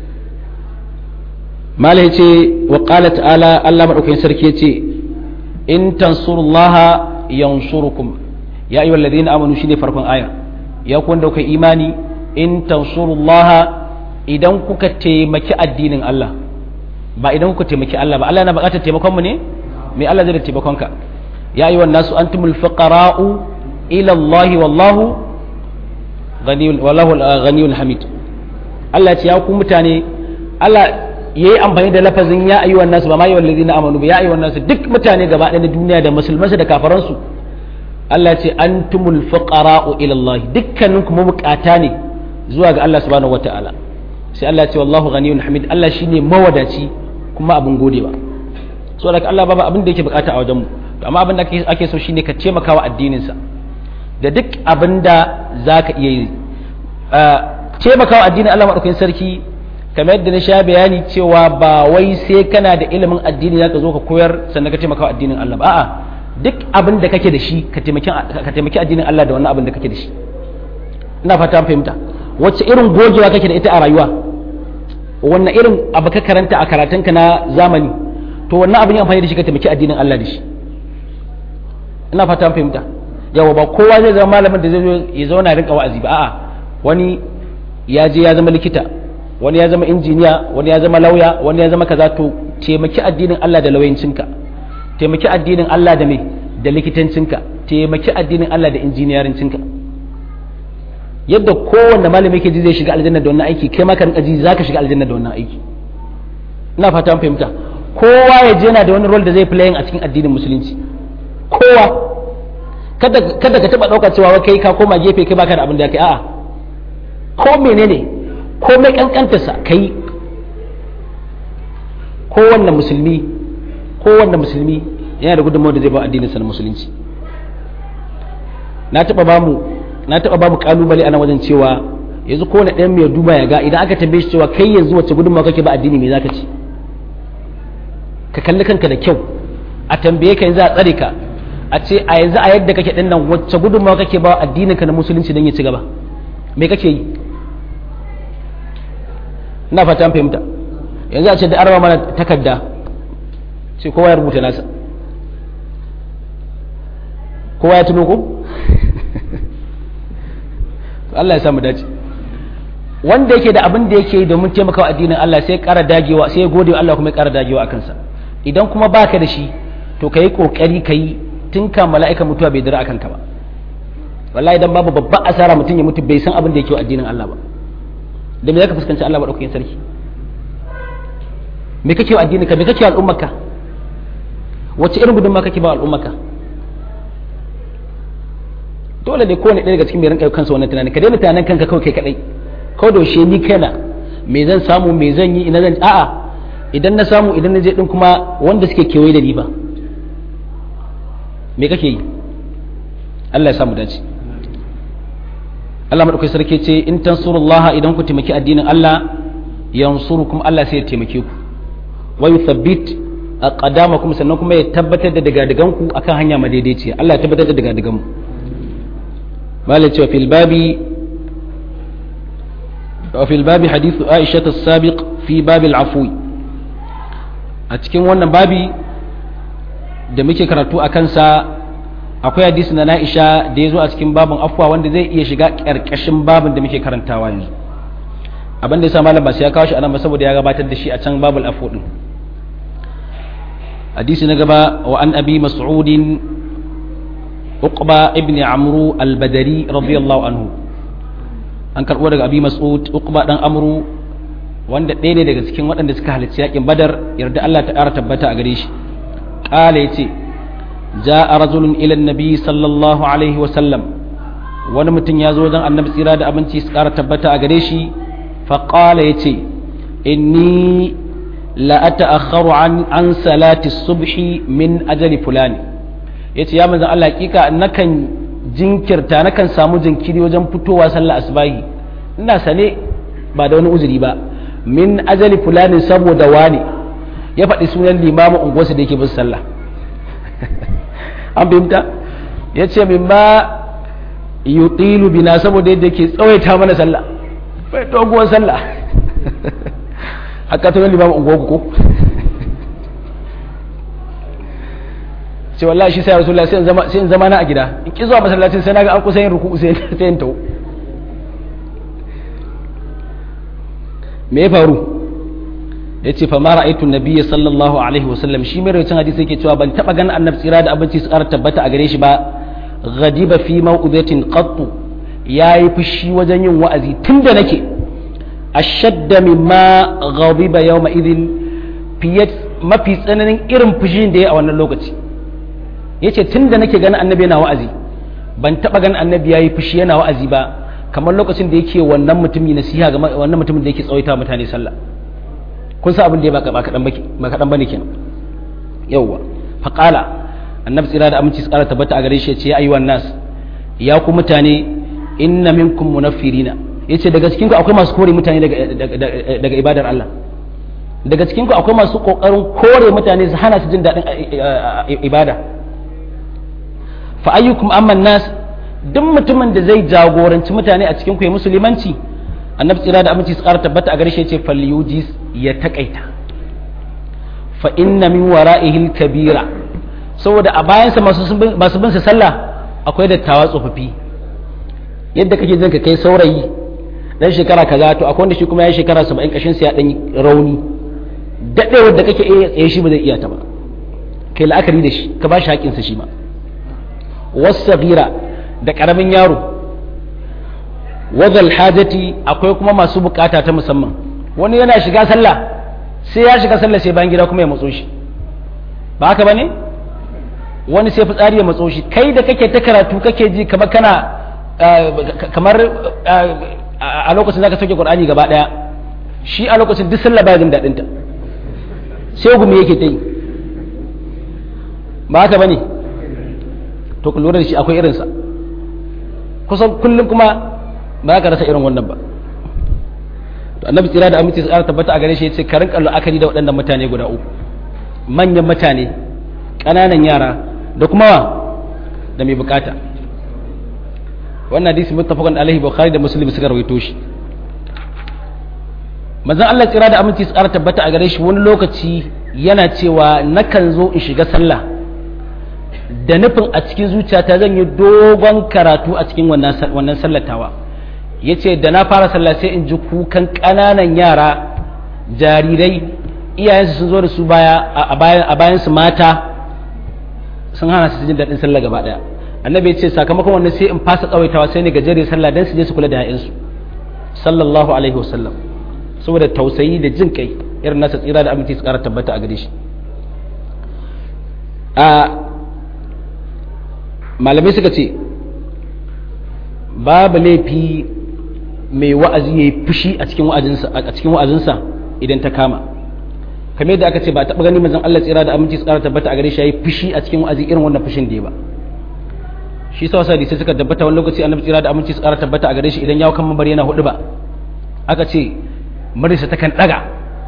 malai ce wa qala ta'ala Allah madaukakin sarki yace in tansurullaha yansurukum ya ayyuhal ladina amanu shine farkon aya ya ku wanda kuka imani in tansurullaha idan kuka taimaki addinin Allah ba idan kuka taimaki Allah ba Allah yana buƙatar taimakon mu ne me Allah zai da taimakon ka ya ayyuhan nasu antumul fuqara'u ila Allah wallahu ghaniyul wallahu ghaniyul hamid Allah ya ce ya ku mutane Allah yayi amfani da lafazin ya ayyuhan nasu ba ma ayyuhal ladina amanu ba ya ayyuhan nasu duk mutane gaba ɗaya na duniya da musulmansu da kafaransu Allah ce antumul fuqara'u ila Allah dukkanin ku mabukata ne zuwa ga Allah subhanahu wataala sai Allah ce wallahu ghaniyun hamid Allah shine mawadaci kuma abin godewa so daga Allah babu abin da yake bukata a wajen mu to amma abin da ake so shine ka taimaka wa addinin sa da duk abin da zaka iya yi taimaka wa addinin Allah madaukakin sarki kamar yadda na sha bayani cewa ba wai sai kana da ilimin addini zaka zo ka koyar sannan ka taimaka wa addinin Allah ba a'a duk abin da kake da shi ka taimaki addinin Allah da wannan abin da kake da shi ina fata an fahimta wacce irin gogewa kake da ita a rayuwa wannan irin abu ka karanta a karatunka na zamani to wannan abin ya amfani da shi ka taimaki addinin Allah da shi ina fata an fahimta yawa ba kowa zai zama malamin da zai zo ya zauna rinka wa'azi ba a'a wani ya je ya zama likita wani ya zama injiniya wani ya zama lauya wani ya zama kaza to taimaki addinin Allah da lauyancinka taimaki addinin Allah da me da likitancinka taimaki addinin Allah da injiniyarincinka yadda kowanne malami yake ji zai shiga aljanna da wannan aiki kai ma ka rinka ji zaka shiga aljanna da wannan aiki ina fata an fahimta kowa ya je yana da wani role da zai playing a cikin addinin musulunci kowa kada kada ka taba dauka cewa kai ka koma gefe kai baka da abin da kai a'a ko menene ko mai kankantarsa kai kowanne musulmi kowanne musulmi yana da gudunmawar da zai ba addinin sa na musulunci na taba ba mu na taba ba mu kalubale ana wajen cewa yanzu kowanne ɗayan mai duba ya ga idan aka tambaye shi cewa kai yanzu wacce gudunmawa kake ba addini me zaka ci ka kalli kanka da kyau a tambaye ka yanzu a tsare ka a ce a yanzu a yadda kake din nan wacce gudunmawa kake ba addinin ka na musulunci don ya ci gaba me kake yi ina fata an fahimta yanzu a ce da arba mana takarda sai kowa ya rubuta nasa kowa ya tuno ko Allah ya samu dace wanda yake da abin da yake yi domin taimakawa addinin Allah sai ya ƙara dagewa sai ya gode wa Allah kuma ya ƙara dagewa a kansa idan kuma baka da shi to kai kokari kai tun kan mala'ika mutuwa bai dira akan ka ba wallahi idan babu babban asara mutum ya mutu bai san abin da yake wa addinin Allah ba da me zaka fuskanci Allah ba daukakin sarki me kake wa addinin ka me kake wa al'ummarka wacce irin gudunma kake ba al'ummarka dole ne kowane ɗaya daga cikin mai rinka kansa wannan tunani ka daina tunanin kanka kawai kai kadai ko da shi ni kaina me zan samu me zan yi ina zan a'a idan na samu idan na je din kuma wanda suke kewaye da ni ba me kake yi Allah ya samu dace Allah madaukai sarki ce in tansurullaha idan ku taimaki addinin Allah yansurukum Allah sai ya taimake ku wa yuthabbit aqdamakum sannan kuma ya tabbatar da daga ku akan hanya madaidaiciya Allah ya tabbatar da daga dagan mu malai cewa fil babi wa fil babi hadithu Aisha as-sabiq fi bab al-afwi a cikin wannan babi da muke karatu a kansa akwai hadisi na Aisha da ya zo a cikin babin afwa wanda zai iya shiga ƙarƙashin babin da muke karantawa yanzu abin da ya sa malam ba sai ya kawo shi anan ba saboda ya gabatar da shi a can babul afwa din hadisi na gaba wa an abi mas'udin uqba ibn amru al-badri radiyallahu anhu an karbo daga abi mas'ud uqba dan amru wanda ɗaya ne daga cikin waɗanda suka halarci yakin badar yarda Allah ta ƙara tabbata a gare shi qala yace ja'a rajulun ila an-nabi sallallahu alaihi wa sallam wani mutum ya zo wajen annabi tsira da abinci su ƙara tabbata a gare shi fa qala yace inni la ata'akhkharu an an salati subhi min ajali fulani yace ya manzon Allah hakika nakan jinkirta nakan samu jinkiri wajen fitowa sallar asbahi ina sane ba da wani uzuri ba min ajali fulani saboda wani ya faɗi sunan limamin unguwarsa da yake bin sallah an fahimta yace min ma yutilu bina saboda yadda yake tsawaita mana sallah bai doguwar sallah haka ta wani limamin unguwarku ko ce wallahi shi sai rasulullahi sai in zama sai in zama na a gida in ki zuwa masallacin sai naga an kusa yin ruku'u sai sai in tawo me ya faru yace fa ma ra'aytu an-nabiy sallallahu alaihi wasallam shi mai rawacin hadisi yake cewa ban taba ganin annabi tsira da abinci su ƙara tabbata a gare shi ba ghadiba fi maw'udatin qattu yayi fushi wajen yin wa'azi tunda nake ashadda mimma ghadiba yawma idhin fiye mafi tsananin irin fushin da ya a wannan lokaci yace tunda nake ganin annabi yana wa'azi ban taba ganin annabi yayi fushi yana wa'azi ba kamar lokacin da yake wannan mutumi nasiha ga wannan mutumin da yake tsawaita mutane sallah kun san abin da ya baka ba kadan baki ba kadan bane kenan yawa fa qala annabi tsira da aminci tsara tabbata a gare shi yace ya ayyuhan nas ya ku mutane inna minkum munaffirina yace daga cikin ku akwai masu kore mutane daga daga ibadar Allah daga cikin ku akwai masu kokarin kore mutane su hana su jin dadin ibada fa ayyukum amma nas duk mutumin da zai jagoranci mutane a cikin ku ya musulmanci annabi tsira da aminci su ƙara tabbata a gare shi yace falyujis ya takaita fa inna min wara'ihi kabira saboda a bayansa masu masu bin sa sallah akwai dattawa tsofaffi yadda kake jin ka kai saurayi dan shekara kaza to akwai wanda shi kuma ya shekara saba'in kashin sa ya dan rauni dadewar da kake iya tsaye shi ba zai iya ta ba kai la'akari da shi ka ba shi haƙin sa shi ma wasagira da karamin yaro wadal hajati akwai kuma masu bukata ta musamman wani yana shiga sallah sai ya shiga sallah sai bayan gida kuma ya matso shi ba haka bane wani sai fitsari ya matso shi kai da kake ta karatu kake ji kamar kana kamar a lokacin zaka sauke Qur'ani gaba daya shi a lokacin duk sallah baya jin dadin ta sai gumi yake ta yi ba haka bane to ku lura da shi akwai irinsa kusan kullum kuma ba ka rasa irin wannan ba to annabi tsira da aminci tsara tabbata a gare shi yace ka rinka la'akari da waɗannan mutane guda uku manyan mutane ƙananan yara da kuma da mai bukata wannan hadisi muttafaqun alaihi bukhari da muslim suka rawaito shi manzon Allah tsira da aminci tsara tabbata a gare shi wani lokaci yana cewa nakan zo in shiga sallah da nufin a cikin zuciyata zan yi dogon karatu a cikin wannan sallatawa ya ce da na fara sallah sai in ji kukan ƙananan yara jarirai iyayensu sun zo da su baya a bayansu mata sun hana su jin daɗin sallah gaba ɗaya annabi ya ce sakamakon wannan sai in fasa tsawaitawa sai ne gajere sallah don su je su kula da 'ya'yansu sallallahu alaihi wasallam saboda tausayi da jin kai irin nasa tsira da aminci su ƙara tabbata a gare shi malamai suka ce babu laifi mai wa'azi ya yi fushi a cikin wa'azinsa idan ta kama kamar yadda aka ce ba a taɓa gani manzon Allah tsira da aminci su ƙara tabbata a gare shi ya yi fushi a cikin wa'azi irin wannan fushin da ya ba shi sa wasa sai suka tabbata wani lokaci annabi tsira da aminci su ƙara tabbata a gare shi idan ya kan mambar yana hudu ba aka ce marisa ta kan ɗaga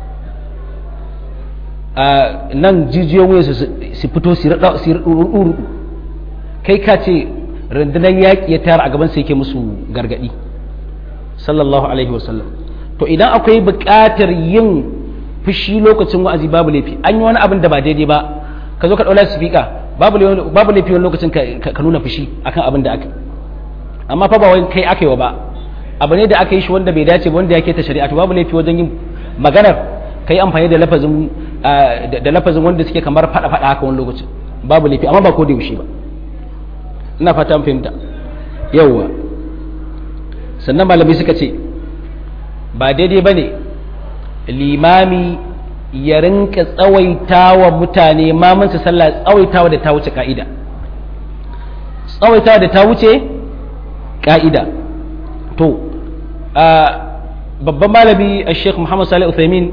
nan jijiyoyin wuyansu su fito su rudu kai ka ce rundunar yaƙi ya tara a gaban sai yake musu gargaɗi sallallahu alaihi wasallam to idan akwai buƙatar yin fushi lokacin wa'azi babu laifi, an yi wani abin da ba daidai ba ka zo ka ɗaula sifika babu laifi wani lokacin ka nuna fushi akan abin da aka, amma fa ba wai kai aka yi wa ba, abu ne da aka yi shi wanda bai dace ba, wanda yake ta shari'a, to babu laifi wajen yin maganar kai amfani da lafazin da lafazin wanda suke kamar fada fada haka wani lokacin babu laifi, amma ba ko da yaushe ba. Ina fata mun fahimta. Yawwa, sannan malamai suka ce ba daidai bane limami ya rinka tsawaitawa mutane mamansa sallah tsawaitawa da ta wuce ka'ida, tsawaitawa da ta wuce ka'ida. To babban malami a Sheikh Muhammad Salih Uthaymin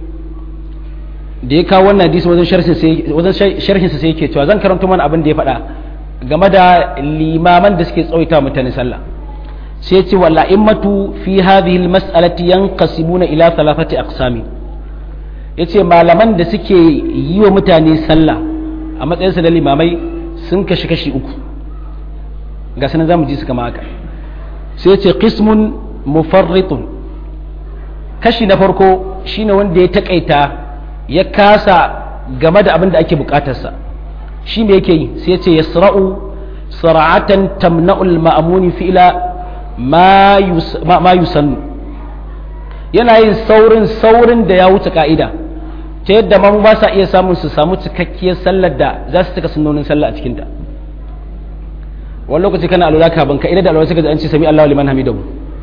da ya kawo wannan hadisi wajen sharhin sa sai yake cewa zan karanto mana abin da ya faɗa game da limaman da suke tsawaita mutane sallah. Sai ce wal a'immatu fi hadhihi al mas'alati yanqasimuna ila thalathati aqsami, yace malaman da suke yi wa mutane sallah a matsayin su da limamai sun kashi kashi uku, ga sanan zamu ji su kama haka. Sai ce qismun mufarritun, kashi na farko shine wanda ya takaita ya kasa game da abin da ake bukatarsa, shi me yake yi? Sai ce yasra'u sara'atan tamna'ul ma'amuni fi'la ma yusannu, yana yin saurin saurin da ya wuce ka'ida ta yadda man ba sa iya samun su samu cikakkiyar sallar da za su cika sunnonin sallah a cikinta. Wani lokaci kana alwala ka banka idan da alwala suka ji an ce sami Allahu liman hamidahu,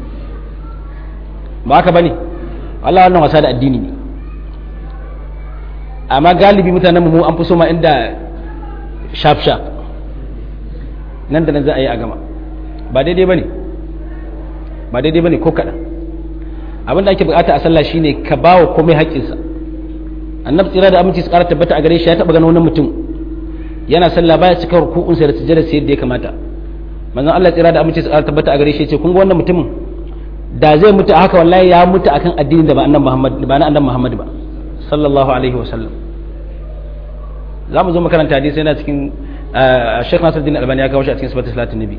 ba haka bane? Allah wannan wasa da addini ne, amma galibi mutanen mu an fi so ma inda sharp sharp nan da nan za a yi a gama, ba daidai bane, ba daidai bane ko kaɗan. Abin da ake bukata a sallah shine ka bawa komai haƙƙinsa. Annabi tsira da aminci su ƙara tabbata a gare shi ya taɓa ganin wani mutum yana sallah baya cika ruku'unsa da sujjada sai yadda ya kamata. Manzon Allah tsira da aminci su ƙara tabbata a gare shi ya ce kun ga wannan mutumin da zai mutu a haka wallahi ya mutu akan addinin da ba annabi Muhammad ba na annabi Muhammad ba sallallahu alaihi wa sallam. Za mu zo makaranta hadisi yana cikin Sheikh Nasiruddin Albani ya kawo shi a cikin sifatul salatin nabi.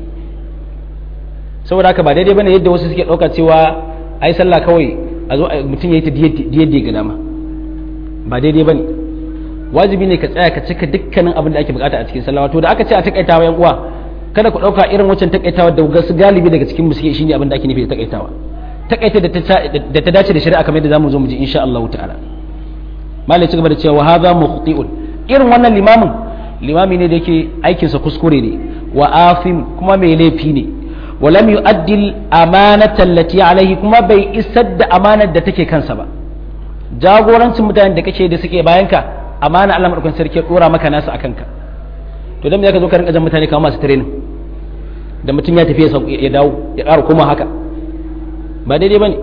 Saboda haka ba daidai bane yadda wasu suke dauka cewa ai sallah kawai a zo mutum yayi ta diyaddi ga dama, ba daidai bane. Wajibi ne ka tsaya ka cika dukkanin abin da ake bukata a cikin sallah. Wato da aka ce a takaitawa yan uwa, kada ku dauka irin wancan takaitawa da ga su galibi daga cikin musulmi shine abin da ake nufi da takaitawa. Takaita da ta dace da shari'a kamar yadda zamu zo mu ji insha Allah ta'ala. Malai ci gaba da cewa hadha mukhti'un, irin wannan limamin limami ne da yake aikinsa kuskure ne, wa afim kuma mai laifi ne, wa lam yu'addi al-amanata allati alayhi kuma bai isar da amanar da take kansa ba. Jagorancin mutanen da kake da suke bayanka amana Allah madaukakin sarki ya dora maka nasu akan ka, to dan me zaka zo ka rinka jan mutane kamar masu training da mutum ya tafi ya dawo ya ƙara koma haka, ba daidai bane.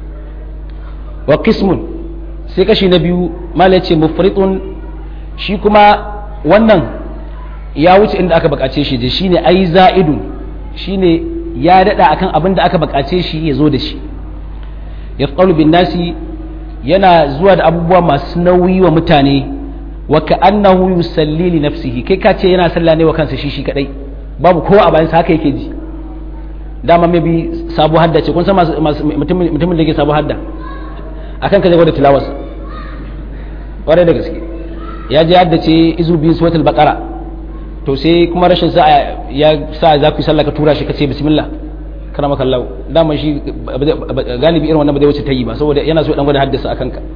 Wa qismun, sai kashi na biyu malai ce mufritun, shi kuma wannan ya wuce inda aka bukace shi da shine ai za'idun, shine ya dada akan abin da aka bukace shi ya zo da shi. Yafqalu bin nasi, yana zuwa da abubuwa masu nauyi wa mutane, wa ka'annahu yusalli li nafsihi, kai ka ce yana sallah ne wa kansa shi shi kadai, babu kowa a bayansa, haka yake ji. Dama mai bi sabu hadda ce, kun san mutumin da yake sabu hadda akan ka zai gwada tilawarsa ƙwarai da gaske. Ya je haddace izu biyu suratul baqara, to sai kuma rashin sa ya sa za ku sallah ka tura shi ka ce bismillah kana maka Allah, dama shi galibi irin wannan ba zai wuce ta yi ba, saboda yana so dan gwada haddasa akan ka,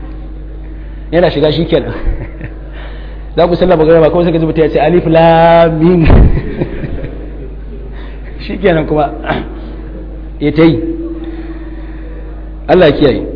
yana shiga shikenan za ku sallah baqara ba kawai sai ka ji mutum ya ce alif lam mim shikenan kuma ya ta yi. Allah ya kiyaye.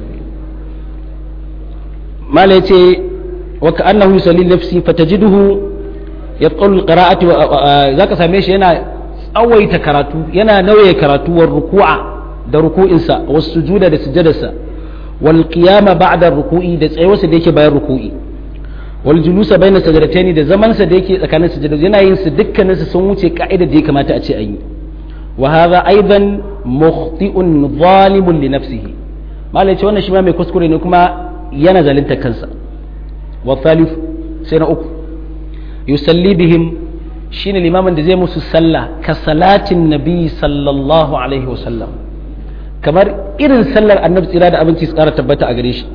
mala yace wa ka'annahu yusalli nafsi fatajiduhu yaqulu alqira'ati zaka same shi yana tsawaita karatu, yana nauye karatu wa ruku'a da ruku'insa wa sujuda da sujudarsa wal qiyama ba'da ruku'i da tsayuwarsa da yake bayan ruku'i wal julusa bayna sajdatayn da zaman sa da yake tsakanin sujudai, yana yin su dukkanin su sun wuce ka'idar da ya kamata a ce ayi. wa hadha aidan mukhti'un zalimun li nafsihi, malai ce wannan shi ma mai kuskure ne kuma yana zalunta kansa. wa thalith, sai na uku, yusalli bihim, shine limamin da zai musu sallah ka salatin nabi sallallahu alaihi wasallam, kamar irin sallar annabi tsira da abinci su kara tabbata a gare shi,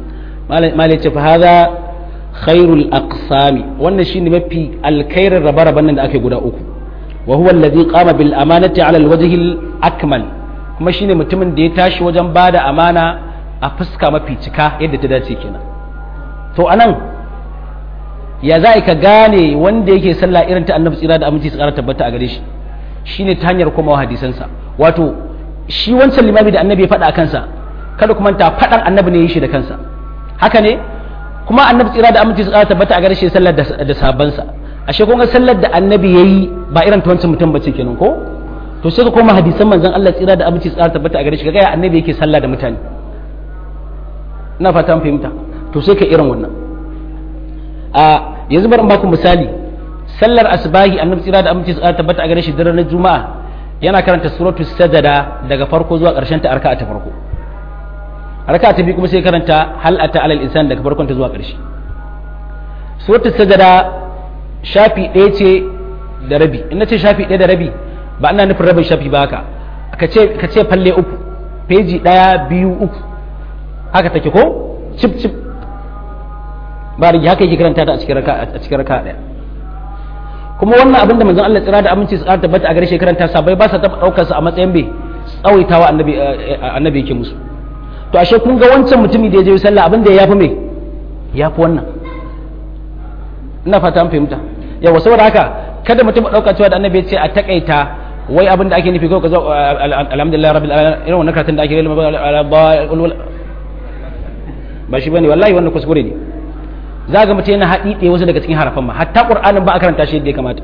malai ce fa hadha khairul aqsami wannan shine mafi alkhairin rabe-raben nan da ake guda uku wa huwa alladhi qama bil amanati ala alwajhi al-akmal kuma shine mutumin da ya tashi wajen bada amana a fuska mafi cika yadda ta dace kenan to anan ya za ka gane wanda yake sallah irin ta annabi tsira da aminci su kara tabbata a gare shi shine ta hanyar komawa hadisansa wato shi wancan limami da annabi ya faɗa a kansa kada kuma ta faɗan annabi ne ya yi shi da kansa haka ne kuma annabi tsira da aminci su kara tabbata a gare shi sallar da sabansa ashe kun ga sallar da annabi yayi ba irin ta wancan mutum bace kenan ko to sai ka koma hadisan manzon Allah tsira da aminci su kara tabbata a gare shi kaga ya annabi yake sallah da mutane ina fata mun fahimta to sai ka irin wannan a yanzu bari in baku misali sallar asbahi annabi tsira da aminci su kara tabbata a gare shi daren juma'a yana karanta suratu sajada daga farko zuwa ƙarshen ta arka'a ta farko arka'a ta biyu kuma sai karanta hal ata alal insan daga farkon ta zuwa ƙarshe suratu sajada shafi ɗaya ce da rabi in nace shafi ɗaya da rabi ba ina nufin rabin shafi ba haka ka ce ka ce falle uku peji ɗaya biyu uku haka take ko cip cip ba rigi haka yake karanta ta a cikin raka'a a cikin raka'a ɗaya kuma wannan abin da manzon Allah tsira da aminci tsara tabbata a gare shi karanta sa bai ba sa taba daukar sa a matsayin bai tsawaitawa annabi annabi yake musu to ashe kun ga wancan mutumi da ya je sallah abin da ya yafi me yafi wannan ina fata an fahimta yawa saboda haka kada mutum ya dauka cewa da annabi ya ce a takaita wai abin da ake nufi ko ka zo alhamdulillah rabbil alamin irin wannan karatun da ake yi ba shi bane wallahi wannan kuskure ne za ga mutum yana haɗi ɗaya wasu daga cikin harafan ma hatta ƙur'anin ba a karanta shi yadda ya kamata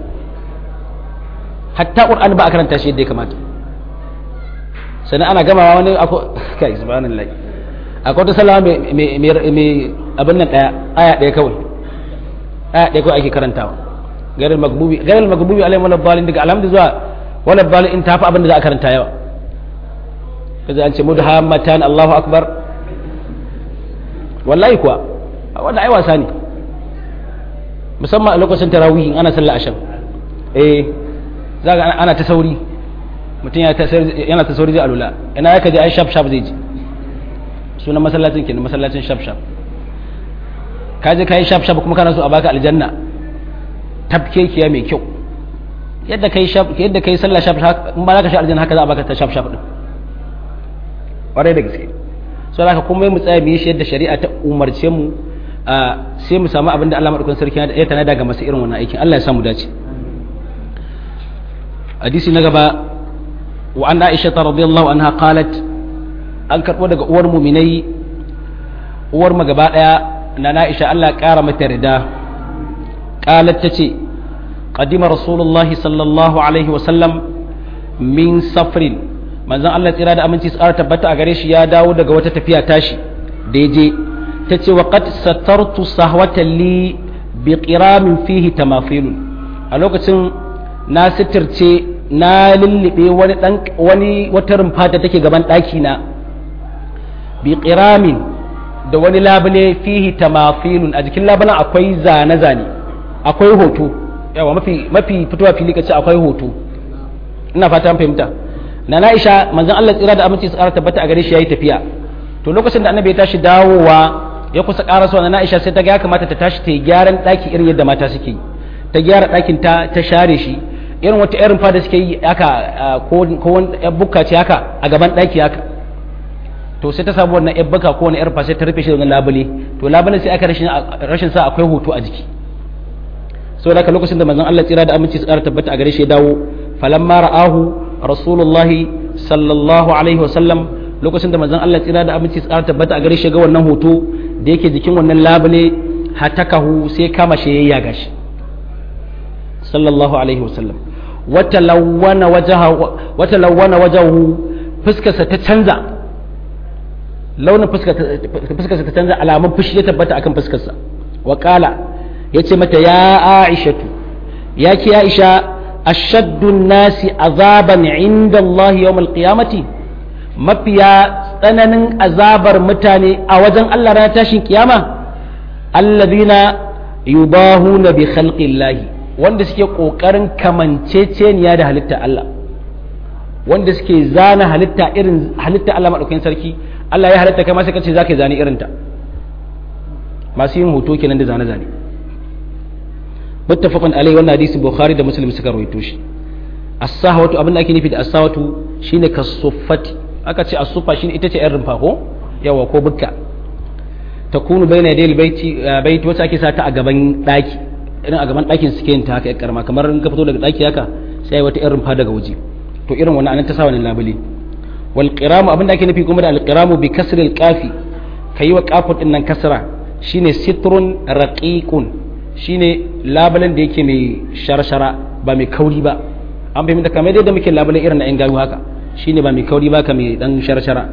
hatta ƙur'anin ba a karanta shi yadda ya kamata sannan ana gamawa wani ako kai subhanallah akwai wata sallama mai abin nan ɗaya aya ɗaya kawai aya ɗaya kawai ake karantawa gairul magbubi gairul magbubi alaihim wala dhalin daga alhamdu zuwa wala dhalin in tafi abin da za a karanta yawa kaza an ce mudhammatan Allahu akbar wallahi kuwa wanda ai wasa ne musamman a lokacin tarawih ana sallah asham eh zaka ana ta sauri mutum yana ta sauri zai alula ina yaka je ai shaf shaf zai ji sunan masallacin kenan masallacin shaf shaf ka je kai shaf shaf kuma kana so a baka aljanna tabkekiya mai kyau yadda kai shaf yadda kai sallah shaf shaf in ba za ka sha aljanna haka za a baka ta shaf shaf din ƙwarai da gaske so zaka kuma mu tsaya mu yi shi yadda shari'a ta umarce mu sai mu samu abin da Allah madaukakin sarki ya tana daga masu irin wannan aikin Allah ya samu dace hadisi na gaba wa an Aisha radhiyallahu anha qalat an karbo daga uwar mu'minai uwar mu gaba daya na Aisha Allah ya kara mata rida qalat tace qadima rasulullah sallallahu alaihi wa sallam min safrin manzon Allah tsira da aminci tsara tabbata a gare shi ya dawo daga wata tafiya tashi da yaje ta ce wa qad satartu sahwatan li bi qiramin fihi tamafilun a lokacin na sitirce na lullube wani dan wani wata rumfa da take gaban daki na bi qiramin da wani labule fihi tamafilun a jikin labulen akwai zane zane akwai hoto yawa mafi mafi fitowa fili kace akwai hoto ina fata an fahimta na Aisha manzon Allah tsira da aminci tsara tabbata a gare shi yayi tafiya to lokacin da annabi ya tashi dawowa ya kusa karasowa na Aisha sai ta ga ya kamata ta tashi ta yi gyaran daki irin yadda mata suke yi ta gyara dakin ta ta share shi irin wata irin fada suke yi haka ko ko wani bukka ce haka a gaban daki haka to sai ta samu wannan bukka ko wani irin fa sai ta rufe shi da wannan labule to labulen sai aka rashin rashin sa akwai hoto a jiki saboda haka lokacin da manzon Allah tsira da aminci tsara tabbata a gare shi ya dawo falamma ra'ahu rasulullahi sallallahu alaihi wasallam lokacin da manzon Allah tsira da aminci tsara tabbata a gare shi ga wannan hoto da yake jikin wannan labule hatakahu sai kama shi yayya gashi sallallahu alaihi wasallam wata lawana wajahu wata lawana wajahu fuskarsa ta canza launin fuskarsa ta canza alamun fushi ya tabbata akan fuskarsa wa qala yace mata ya aishatu ya ki aisha ashaddu nasi azaban inda Allah yawm al-qiyamati mafiya tsananin azabar mutane a wajen Allah ranar tashin kiyama alladhina yubahuna bi khalqillahi wanda suke kokarin kamanceceniya da halitta Allah wanda suke zana halitta irin halitta Allah madaukakin sarki Allah ya halitta kai ma sai kace zaka zani irin ta masu yin hoto kenan da zane-zane muttafaqun alaihi wannan hadisi bukhari da muslim suka rawaito shi as-sahwatu abin da ake nufi da as-sahwatu shine kasuffati aka ce as-suffa shine ita ce yan rumfa ko yawa ko bukka takunu bayna yadayil baiti baiti wacce ake sata a gaban daki irin a gaban dakin suke yin ta haka karma kamar in ka fito daga daki haka sai wata yan rumfa daga waje to irin wannan anan ta sa wannan labule wal qiramu abin da ake nufi kuma da al qiramu bi kasril qafi kayi wa qafun din nan kasra shine sitrun raqiqun shine labulen da yake mai sharshara ba mai kauri ba an fahimta kamar yadda muke labulen irin na yan gayu haka shine ba mai kauri ba ka mai dan sharshara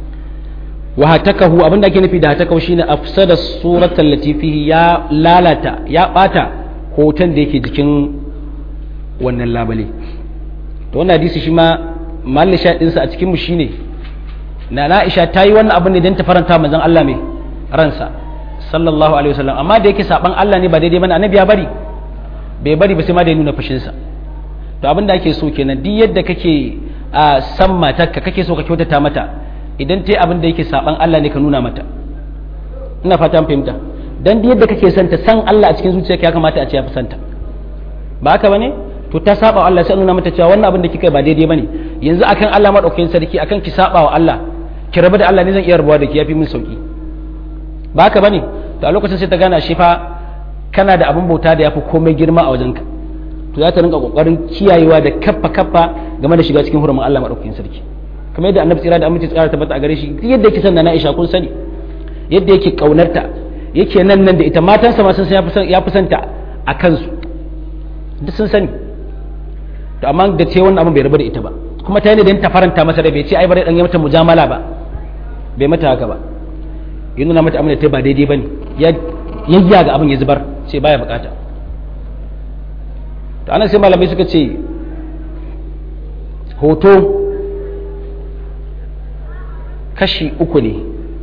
wa hatakahu abinda ake nufi da hatakahu shine afsada surata allati fihi ya lalata ya bata hoton da yake jikin wannan labule to wannan hadisi shi ma mallin shaɗin sa a cikin mu shine na Aisha ta yi wannan abin ne dan ta faranta manzon Allah mai ransa sallallahu alaihi wasallam amma da yake saban Allah ne ba daidai bane annabi ya bari bai bari ba sai ma da ya nuna fushin sa to abinda ake so kenan duk yadda kake a san matarka kake so ka kyautata mata idan ta yi abin da yake saban Allah ne ka nuna mata ina fata fahimta dan yadda kake son ta san Allah a cikin zuciyarka ya kamata a ce ya fi santa ba haka bane to ta saba wa Allah sai nuna mata cewa wannan abin da kika ba daidai bane yanzu akan Allah madaukakin sarki akan ki saba wa Allah ki rabu da Allah ne zan iya rabuwa da ki yafi min sauki ba haka bane to a lokacin sai ta gana shi fa kana da abin bauta da yafi komai girma a wajenka to za ta rinka kokarin kiyayewa da kaffa kaffa game da shiga cikin hurumin Allah madaukakin sarki kamar yadda annabi tsira da aminci tsara tabbata a gare shi yadda yake sanna na Aisha kun sani yadda yake kaunarta yake nan nan da ita matansa ma sun san ya fi santa a kansu duk sun sani to amma da ce wannan abin bai rabu da ita ba kuma ta yi da ta faranta masa da bai ce ai bari dan yi mata mujamala ba bai mata haka ba ya nuna mata abin da ta ba daidai bane ya yayya ga abin ya zubar sai baya bukata to anan sai malamai suka ce hoto kashi uku ne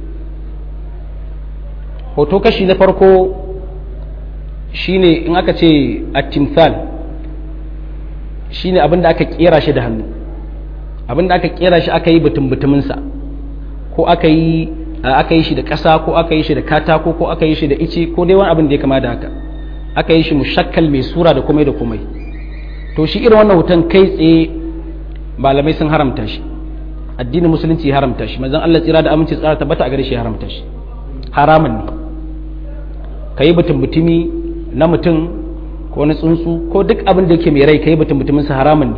hoto kashi na farko shine in aka ce at-timthal shine abin da aka kera shi da hannu abin da aka kera shi aka yi butun butuminsa ko aka yi aka yi shi da ƙasa ko aka yi shi da katako ko aka yi shi da ice ko dai wani abin da ya kama da haka aka yi shi mushakkal mai sura da komai da komai to shi irin wannan hoton kai tsaye malamai sun haramta shi addinin musulunci ya haramta shi manzon Allah tsira da aminci tsara tabbata a gare shi ya haramta shi haramun ne ka yi butun butumi na mutum ko na tsuntsu ko duk abin da yake mai rai ka yi butun butumin sa haramun ne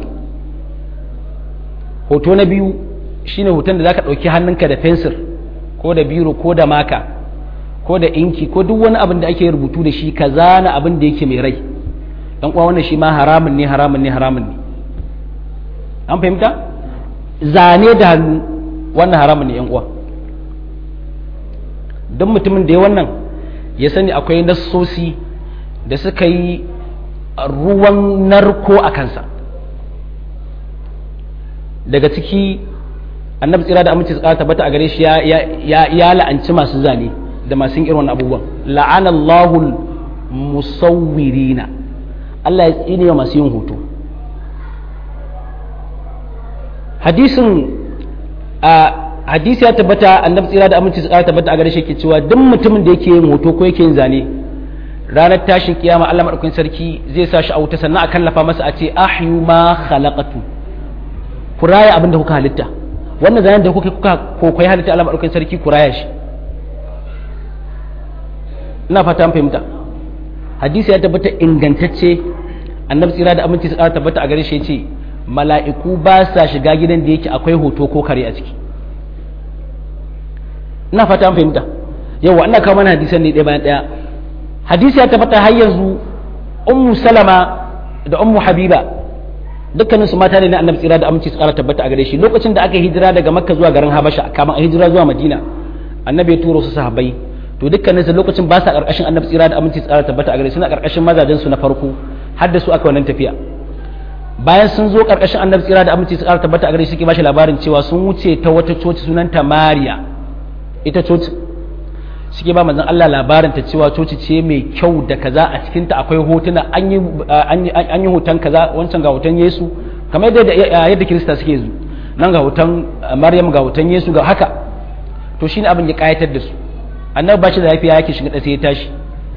hoto na biyu shine hoton da zaka ɗauki hannunka da fensir ko da biro ko da maka ko da inki ko duk wani abin da ake rubutu da shi ka zana abin da yake mai rai dan uwa wannan shi ma haramun ne haramun ne haramun ne an fahimta zane da hannu wannan haramun ne yan uwa don mutumin da ya wannan ya sani akwai nassosi da suka yi ruwan narko a kansa daga ciki annabi tsira da aminci tsara tabbata a gare shi ya la'anci masu zane da masu irin wannan abubuwan la'anallahu musawwirina Allah ya tsine wa masu yin hoto hadisin a hadisi ya tabbata annabi tsira da aminci tsara tabbata a gare shi ke cewa duk mutumin da yake yin hoto ko yake yin zane ranar tashin kiyama Allah madaukakin sarki zai sa shi a wuta sannan a kallafa masa a ce ahyu ma khalaqatu ku raya abin da kuka halitta wannan zanen da kuka kuka kokoyi halitta Allah madaukakin sarki ku raya shi ina fata an fahimta hadisi ya tabbata ingantacce annabi tsira da aminci tsara tabbata a gare shi ce mala'iku ba sa shiga gidan da yake akwai hoto ko kare a ciki ina fata an fahimta yawa ina kawo mana hadisan ne ɗaya bayan ɗaya hadisi ya tabbata har yanzu ummu salama da ummu habiba dukkanin su mata ne na annabi tsira da aminci tsara tabbata a gare shi lokacin da aka hijira daga makka zuwa garin habasha kama a hijira zuwa madina annabi ya turo su sahabbai to dukkanin su lokacin ba sa karkashin annabi tsira da aminci tsara tabbata a gare shi suna karkashin mazajen su na farko har da su aka wannan tafiya bayan sun zo karkashin annabi tsira da aminci tsara tabbata a gare shi suke bashi labarin cewa sun wuce ta wata coci sunanta mariya ita coci suke ba manzon Allah labarin ta cewa coci ce mai kyau da kaza a cikin ta akwai hotuna an yi an yi hoton kaza wancan ga hoton Yesu kamar yadda yadda Kirista suke zu nan ga hoton Maryam ga hoton Yesu ga haka to shine abin ya kayatar da su annabi ba shi da lafiya yake shiga sai ya tashi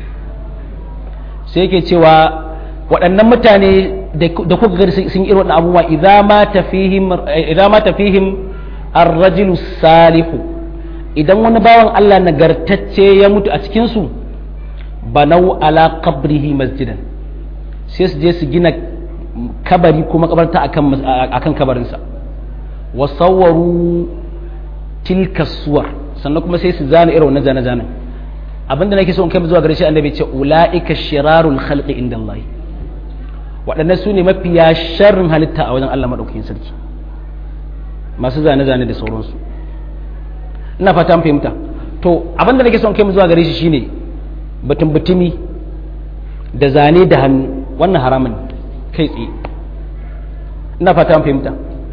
sai yake cewa waɗannan mutane da kuka ga sun irin wannan abubuwa idza ma tafihim idza ma tafihim ar-rajulu salihu idan wani bawan Allah nagartacce ya mutu a cikin su banau ala qabrihi masjidan sai su je su gina kabari ko makabarta akan akan kabarinsa wa sawwaru tilka suwar sannan kuma sai su zana irin wannan zane zanen abinda nake so in kai zuwa gare shi annabi ce ulaika shirarul khalqi inda Allah waɗannan su ne mafiya sharrin halitta a wajen Allah madaukakin sarki masu zane zane da sauransu ina fata an fahimta to abinda nake so in kai zuwa gare shi shine batun butumi da zane da hannu wannan haramun kai tsaye ina fata an fahimta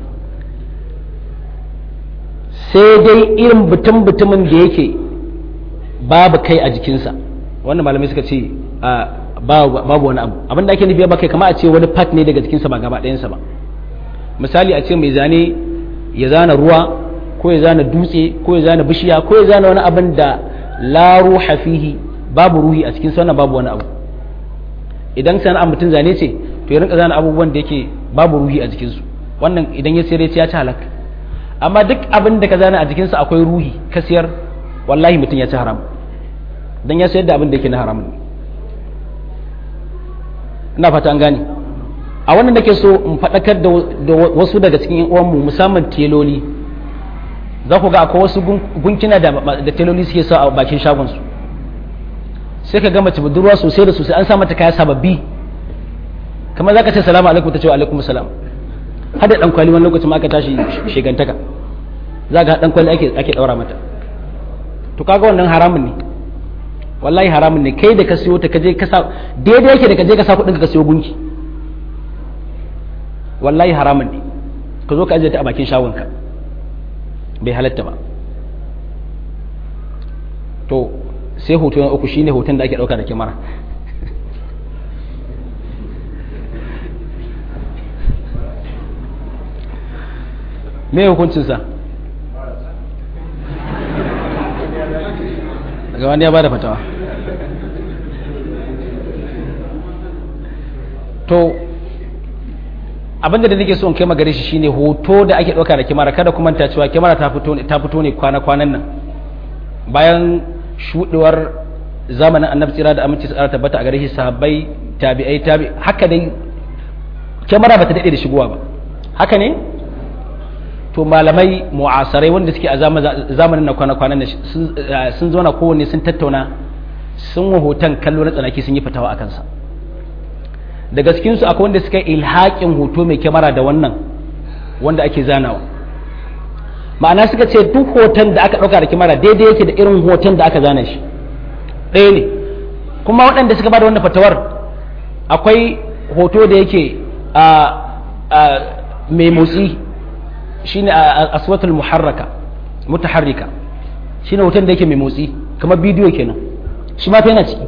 sai dai irin butun-butumin da yake babu kai a jikinsa wannan malamai suka ce babu wani abu abinda ake nufi ba kai kama a ce wani part ne daga jikinsa ba gaba ɗayansa ba misali a ce mai zane ya zana ruwa ko ya zana dutse ko ya zana bishiya ko ya zana wani abin da la ruha fihi babu ruhi a cikinsa wannan babu wani abu idan sana'ar mutum zane ce to ya rinka zana abubuwan da yake babu ruhi a jikinsu wannan idan ya sayar ya ci halaka amma duk abin da ka zana a jikinsa akwai ruhi ka siyar wallahi mutum ya ci haram don ya sayar da abin da yake na haramun ina fata an gane a wannan nake so in faɗakar da wasu daga cikin uwanmu musamman teloli za ku ga akwai wasu gunkina da teloli suke sa a bakin shagonsu sai ka ga mace budurwa sosai da sosai an sa mata kaya sababbi kamar za ka ce salamu alaikum ta ce wa alaikum salam har da dan kwali wani lokacin ma aka tashi shegantaka za ga dan kwali ake ake daura mata to kaga wannan haramun ne wallahi haramun ne kai da ka siyo ta kaje ka sa daidai yake da kaje ka sa kudin ka siyo gunki wallahi haramun ne ka zo ka ajiye ta a bakin shagonka bai halatta ba to sai hoto na uku shine hoton da ake dauka da kyamara me hukuncinsa daga wani ya ba da fatawa to abinda da nake so in kai magare shi shine hoto da ake ɗauka da kyamara kada kuma ta cewa kyamara ta fito ta fito ne kwana-kwanan nan bayan shuɗewar zamanin annabi tsira da aminci tsara tabbata a gare shi sahabbai tabi'ai tabi haka dai kyamara bata daɗe da shigowa ba haka ne to malamai mu'asarai wanda suke a zamanin na kwana-kwanan da sun zauna kowanne sun tattauna sun wa hoton kallo na tsanaki sun yi fitawa a kansa daga cikinsu akwai wanda suka yi ilhaƙin hoto mai kyamara da wannan wanda ake zanawa ma'ana suka ce duk hoton da aka ɗauka da kyamara daidai yake da irin hoton da aka zana shi ɗaya ne kuma waɗanda suka ba da wannan fatawar akwai hoto da yake mai motsi shine aswatul muharraka mutaharrika shine hoton da yake mai motsi kamar bidiyo kenan shi ma fa yana ciki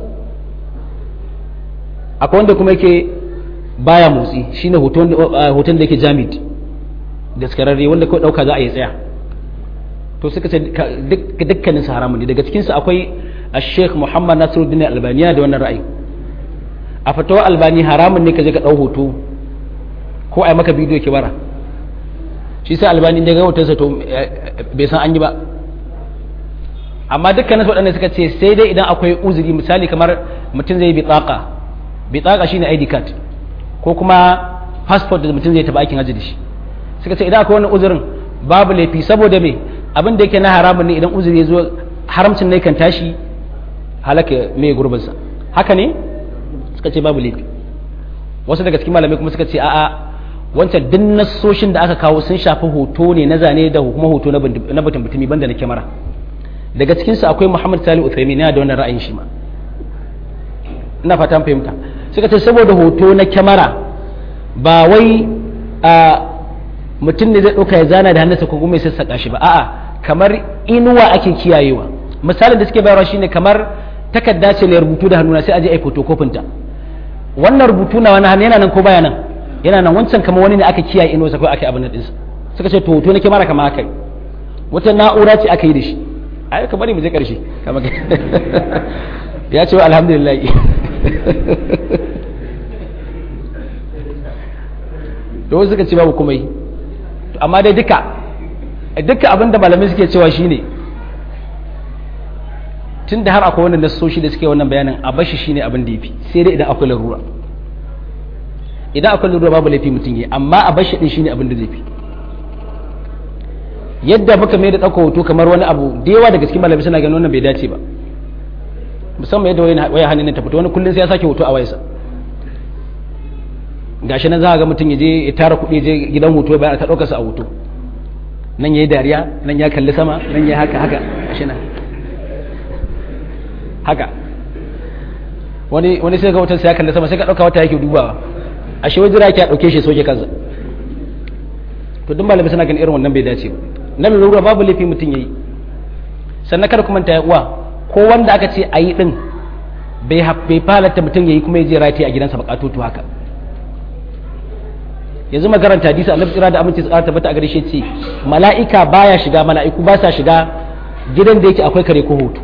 akwai wanda kuma yake baya motsi shine hoton hoton da yake jamid da skararre wanda kawai dauka za a yi tsaya to suka ce dukkanin su haramun ne daga cikin su akwai Sheikh Muhammad Nasiruddin Albani da wannan ra'ayi a fatawar Albani haramun ne ka je ka dau hoto ko ai maka bidiyo ke bara shi sai Albani daga hotonsa to bai san an yi ba amma dukkanin su waɗanda suka ce sai dai idan akwai uzuri misali kamar mutum zai bitaka bitaka shine I D card ko kuma passport da mutum zai taɓa aikin hajji da shi suka ce idan akwai wani uzurin babu laifi saboda me abin da yake na haramun ne idan uzuri ya zo haramcin ne kan tashi halaka mai gurbinsa haka ne suka ce babu laifi wasu daga cikin malamai kuma suka ce a'a wancan duk nassoshin da aka kawo sun shafi hoto ne na zane da kuma hoto na batun mutumi banda na kyamara daga cikinsu akwai Muhammad Salih Uthaymin yana da wannan ra'ayin shi ma ina fatan fahimta suka ce saboda hoto na kyamara ba wai a mutum ne zai ɗauka ya zana da hannunsa ko kuma ya sassaƙa shi ba a'a kamar inuwa ake kiyayewa misalin da suke bayarwa shine kamar takarda ce ne rubutu da hannuna sai a je a yi photocopy ta wannan rubutu na wani hannu yana nan ko baya nan yana nan wancan kamar wani ne aka kiyaye inuwarsa ko aka yi abin da ɗinsa suka ce to hoto na kyamara kamar aka yi wata na'ura ce aka yi da shi ai ka bari mu je karshe kama ya ce alhamdulillah to wasu suka ce babu kuma yi amma dai duka duka abinda malamai suke cewa shine tun da har akwai wannan nassoshi da suke wannan bayanin a bashi shine abin da yafi sai dai idan akwai larura idan akwai larura babu laifi mutum yi amma a bashi din shine abin da zai fi yadda muka mai da ɗauka hoto kamar wani abu da yawa daga cikin malamai suna ganin wannan bai dace ba musamman yadda waya hannun ta fito wani kullum sai ya sake hoto a wayarsa gashi nan za a ga mutum ya je ya tara kuɗi je gidan hoto bayan ta ɗaukarsa a hoto nan ya yi dariya nan ya kalli sama nan ya haka haka gashi nan haka wani wani sai ga hoton sai ya kalli sama sai ka ɗauka wata yake dubawa a shi wajira yake a ɗauke shi soke kansa to duk malamai suna ganin irin wannan bai dace ba na lura babu laifi mutum ya yi sannan kada kuma ta yi uwa ko wanda aka ce a yi ɗin bai halatta mutum ya yi kuma ya je rati a gidansa bakatutu haka yanzu magaranta hadisi annabi tsira da aminci tsara tabbata a gare shi ce mala'ika baya shiga mala'iku ba sa shiga gidan da yake akwai kare ko hoto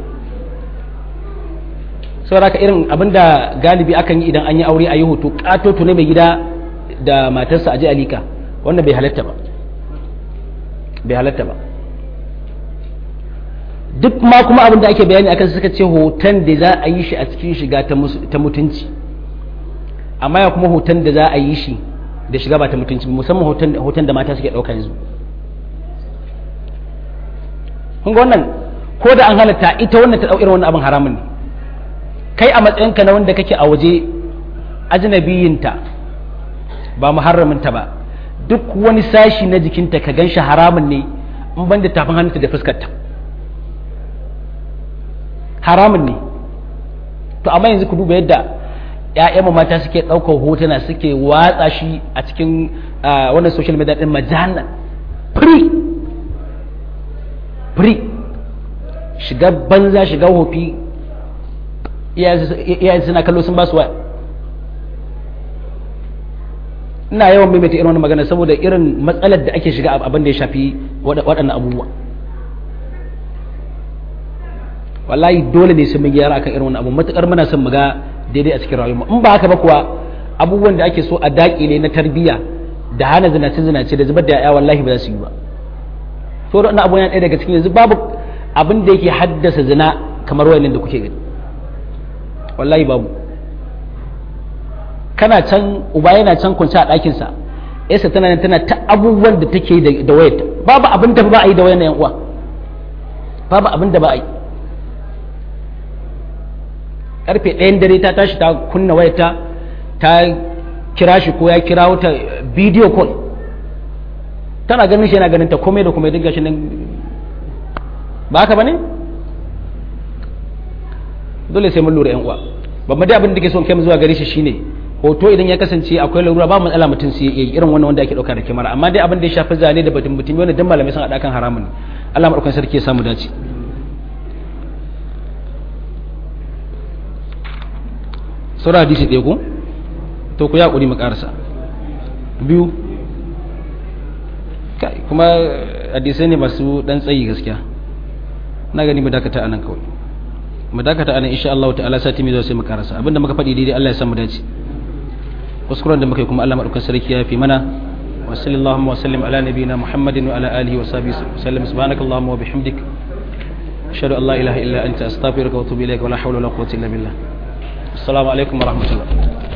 saboda haka irin abinda galibi akan yi idan an yi aure a yi hoto katoto ne mai gida da matarsa a je alika wannan bai halatta ba bai halatta ba duk ma kuma abin da ake bayani akan suka ce hoton da za a yi shi a cikin shiga ta mutunci amma ya kuma hoton da za a yi shi da shiga ba ta mutunci musamman hoton da mata suke ɗauka yanzu kun ga wannan ko da an halatta ita wannan ta ɗaukar wannan abin haramun ne kai a matsayinka na wanda kake a waje ajnabiyinta ba muharraminta ba duk wani sashi na jikinta ka gan shi haramun ne in ban da tafin hannunta da fuskarta haramun ne to amma yanzu ku duba yadda ‘ya'yan mata suke ɗaukar hotuna suke watsa shi a cikin wannan social media ɗin majana free free shiga banza shiga hofi iyayen suna kallo sun ba su wa ina yawan maimaita irin wani magana saboda irin matsalar da ake shiga abin da ya shafi waɗannan abubuwa wallahi dole ne sai mun gyara akan irin wannan abu matukar muna son mu ga daidai a cikin rayuwa in ba haka ba kuwa abubuwan da ake so a dakile na tarbiyya da hana zinace zinace da zubar da yaya wallahi ba za su yi ba to wannan abu yana ɗaya daga cikin yanzu babu abin da yake haddasa zina kamar wayannan da kuke gani wallahi babu kana can uba yana can kunce a ɗakin sa yasa tana tana ta abubuwan da take da wayarta babu abin da ba a yi da wayannan yan uwa babu abin da ba a yi karfe ɗayan dare ta tashi ta kunna wayarta ta kira shi ko ya kira wata bidiyo call tana ganin shi yana ganin ta komai da komai duk gashi nan ba haka bane dole sai mun lura yan uwa babban dai abin da ke son kai mu zuwa gare shi shine hoto idan ya kasance akwai larura ba matsala mutum sai yayi irin wannan wanda ake dauka da kyamara amma dai abin da ya shafi zane da batun mutum wanda dan malamai sun hada kan haramun Allah madaukakin sarki ya samu dace sura hadisi ɗaya ko to ku ya ƙuri mu ƙarasa biyu kai kuma hadisai ne masu ɗan tsayi gaskiya na gani mu dakata anan kawai mu dakata anan insha Allah ta'ala sati mai zuwa sai mu ƙarasa abinda muka faɗi daidai Allah ya samu dace kuskuren da muka yi kuma Allah madaukakin sarki ya fi mana wa sallallahu wa sallim ala nabiyyina Muhammadin wa ala alihi wa sahbihi sallam subhanakallahumma wa bihamdik ashhadu an la ilaha illa anta astaghfiruka wa atubu ilaik wa la hawla wa la quwwata illa billah السلام عليكم ورحمة الله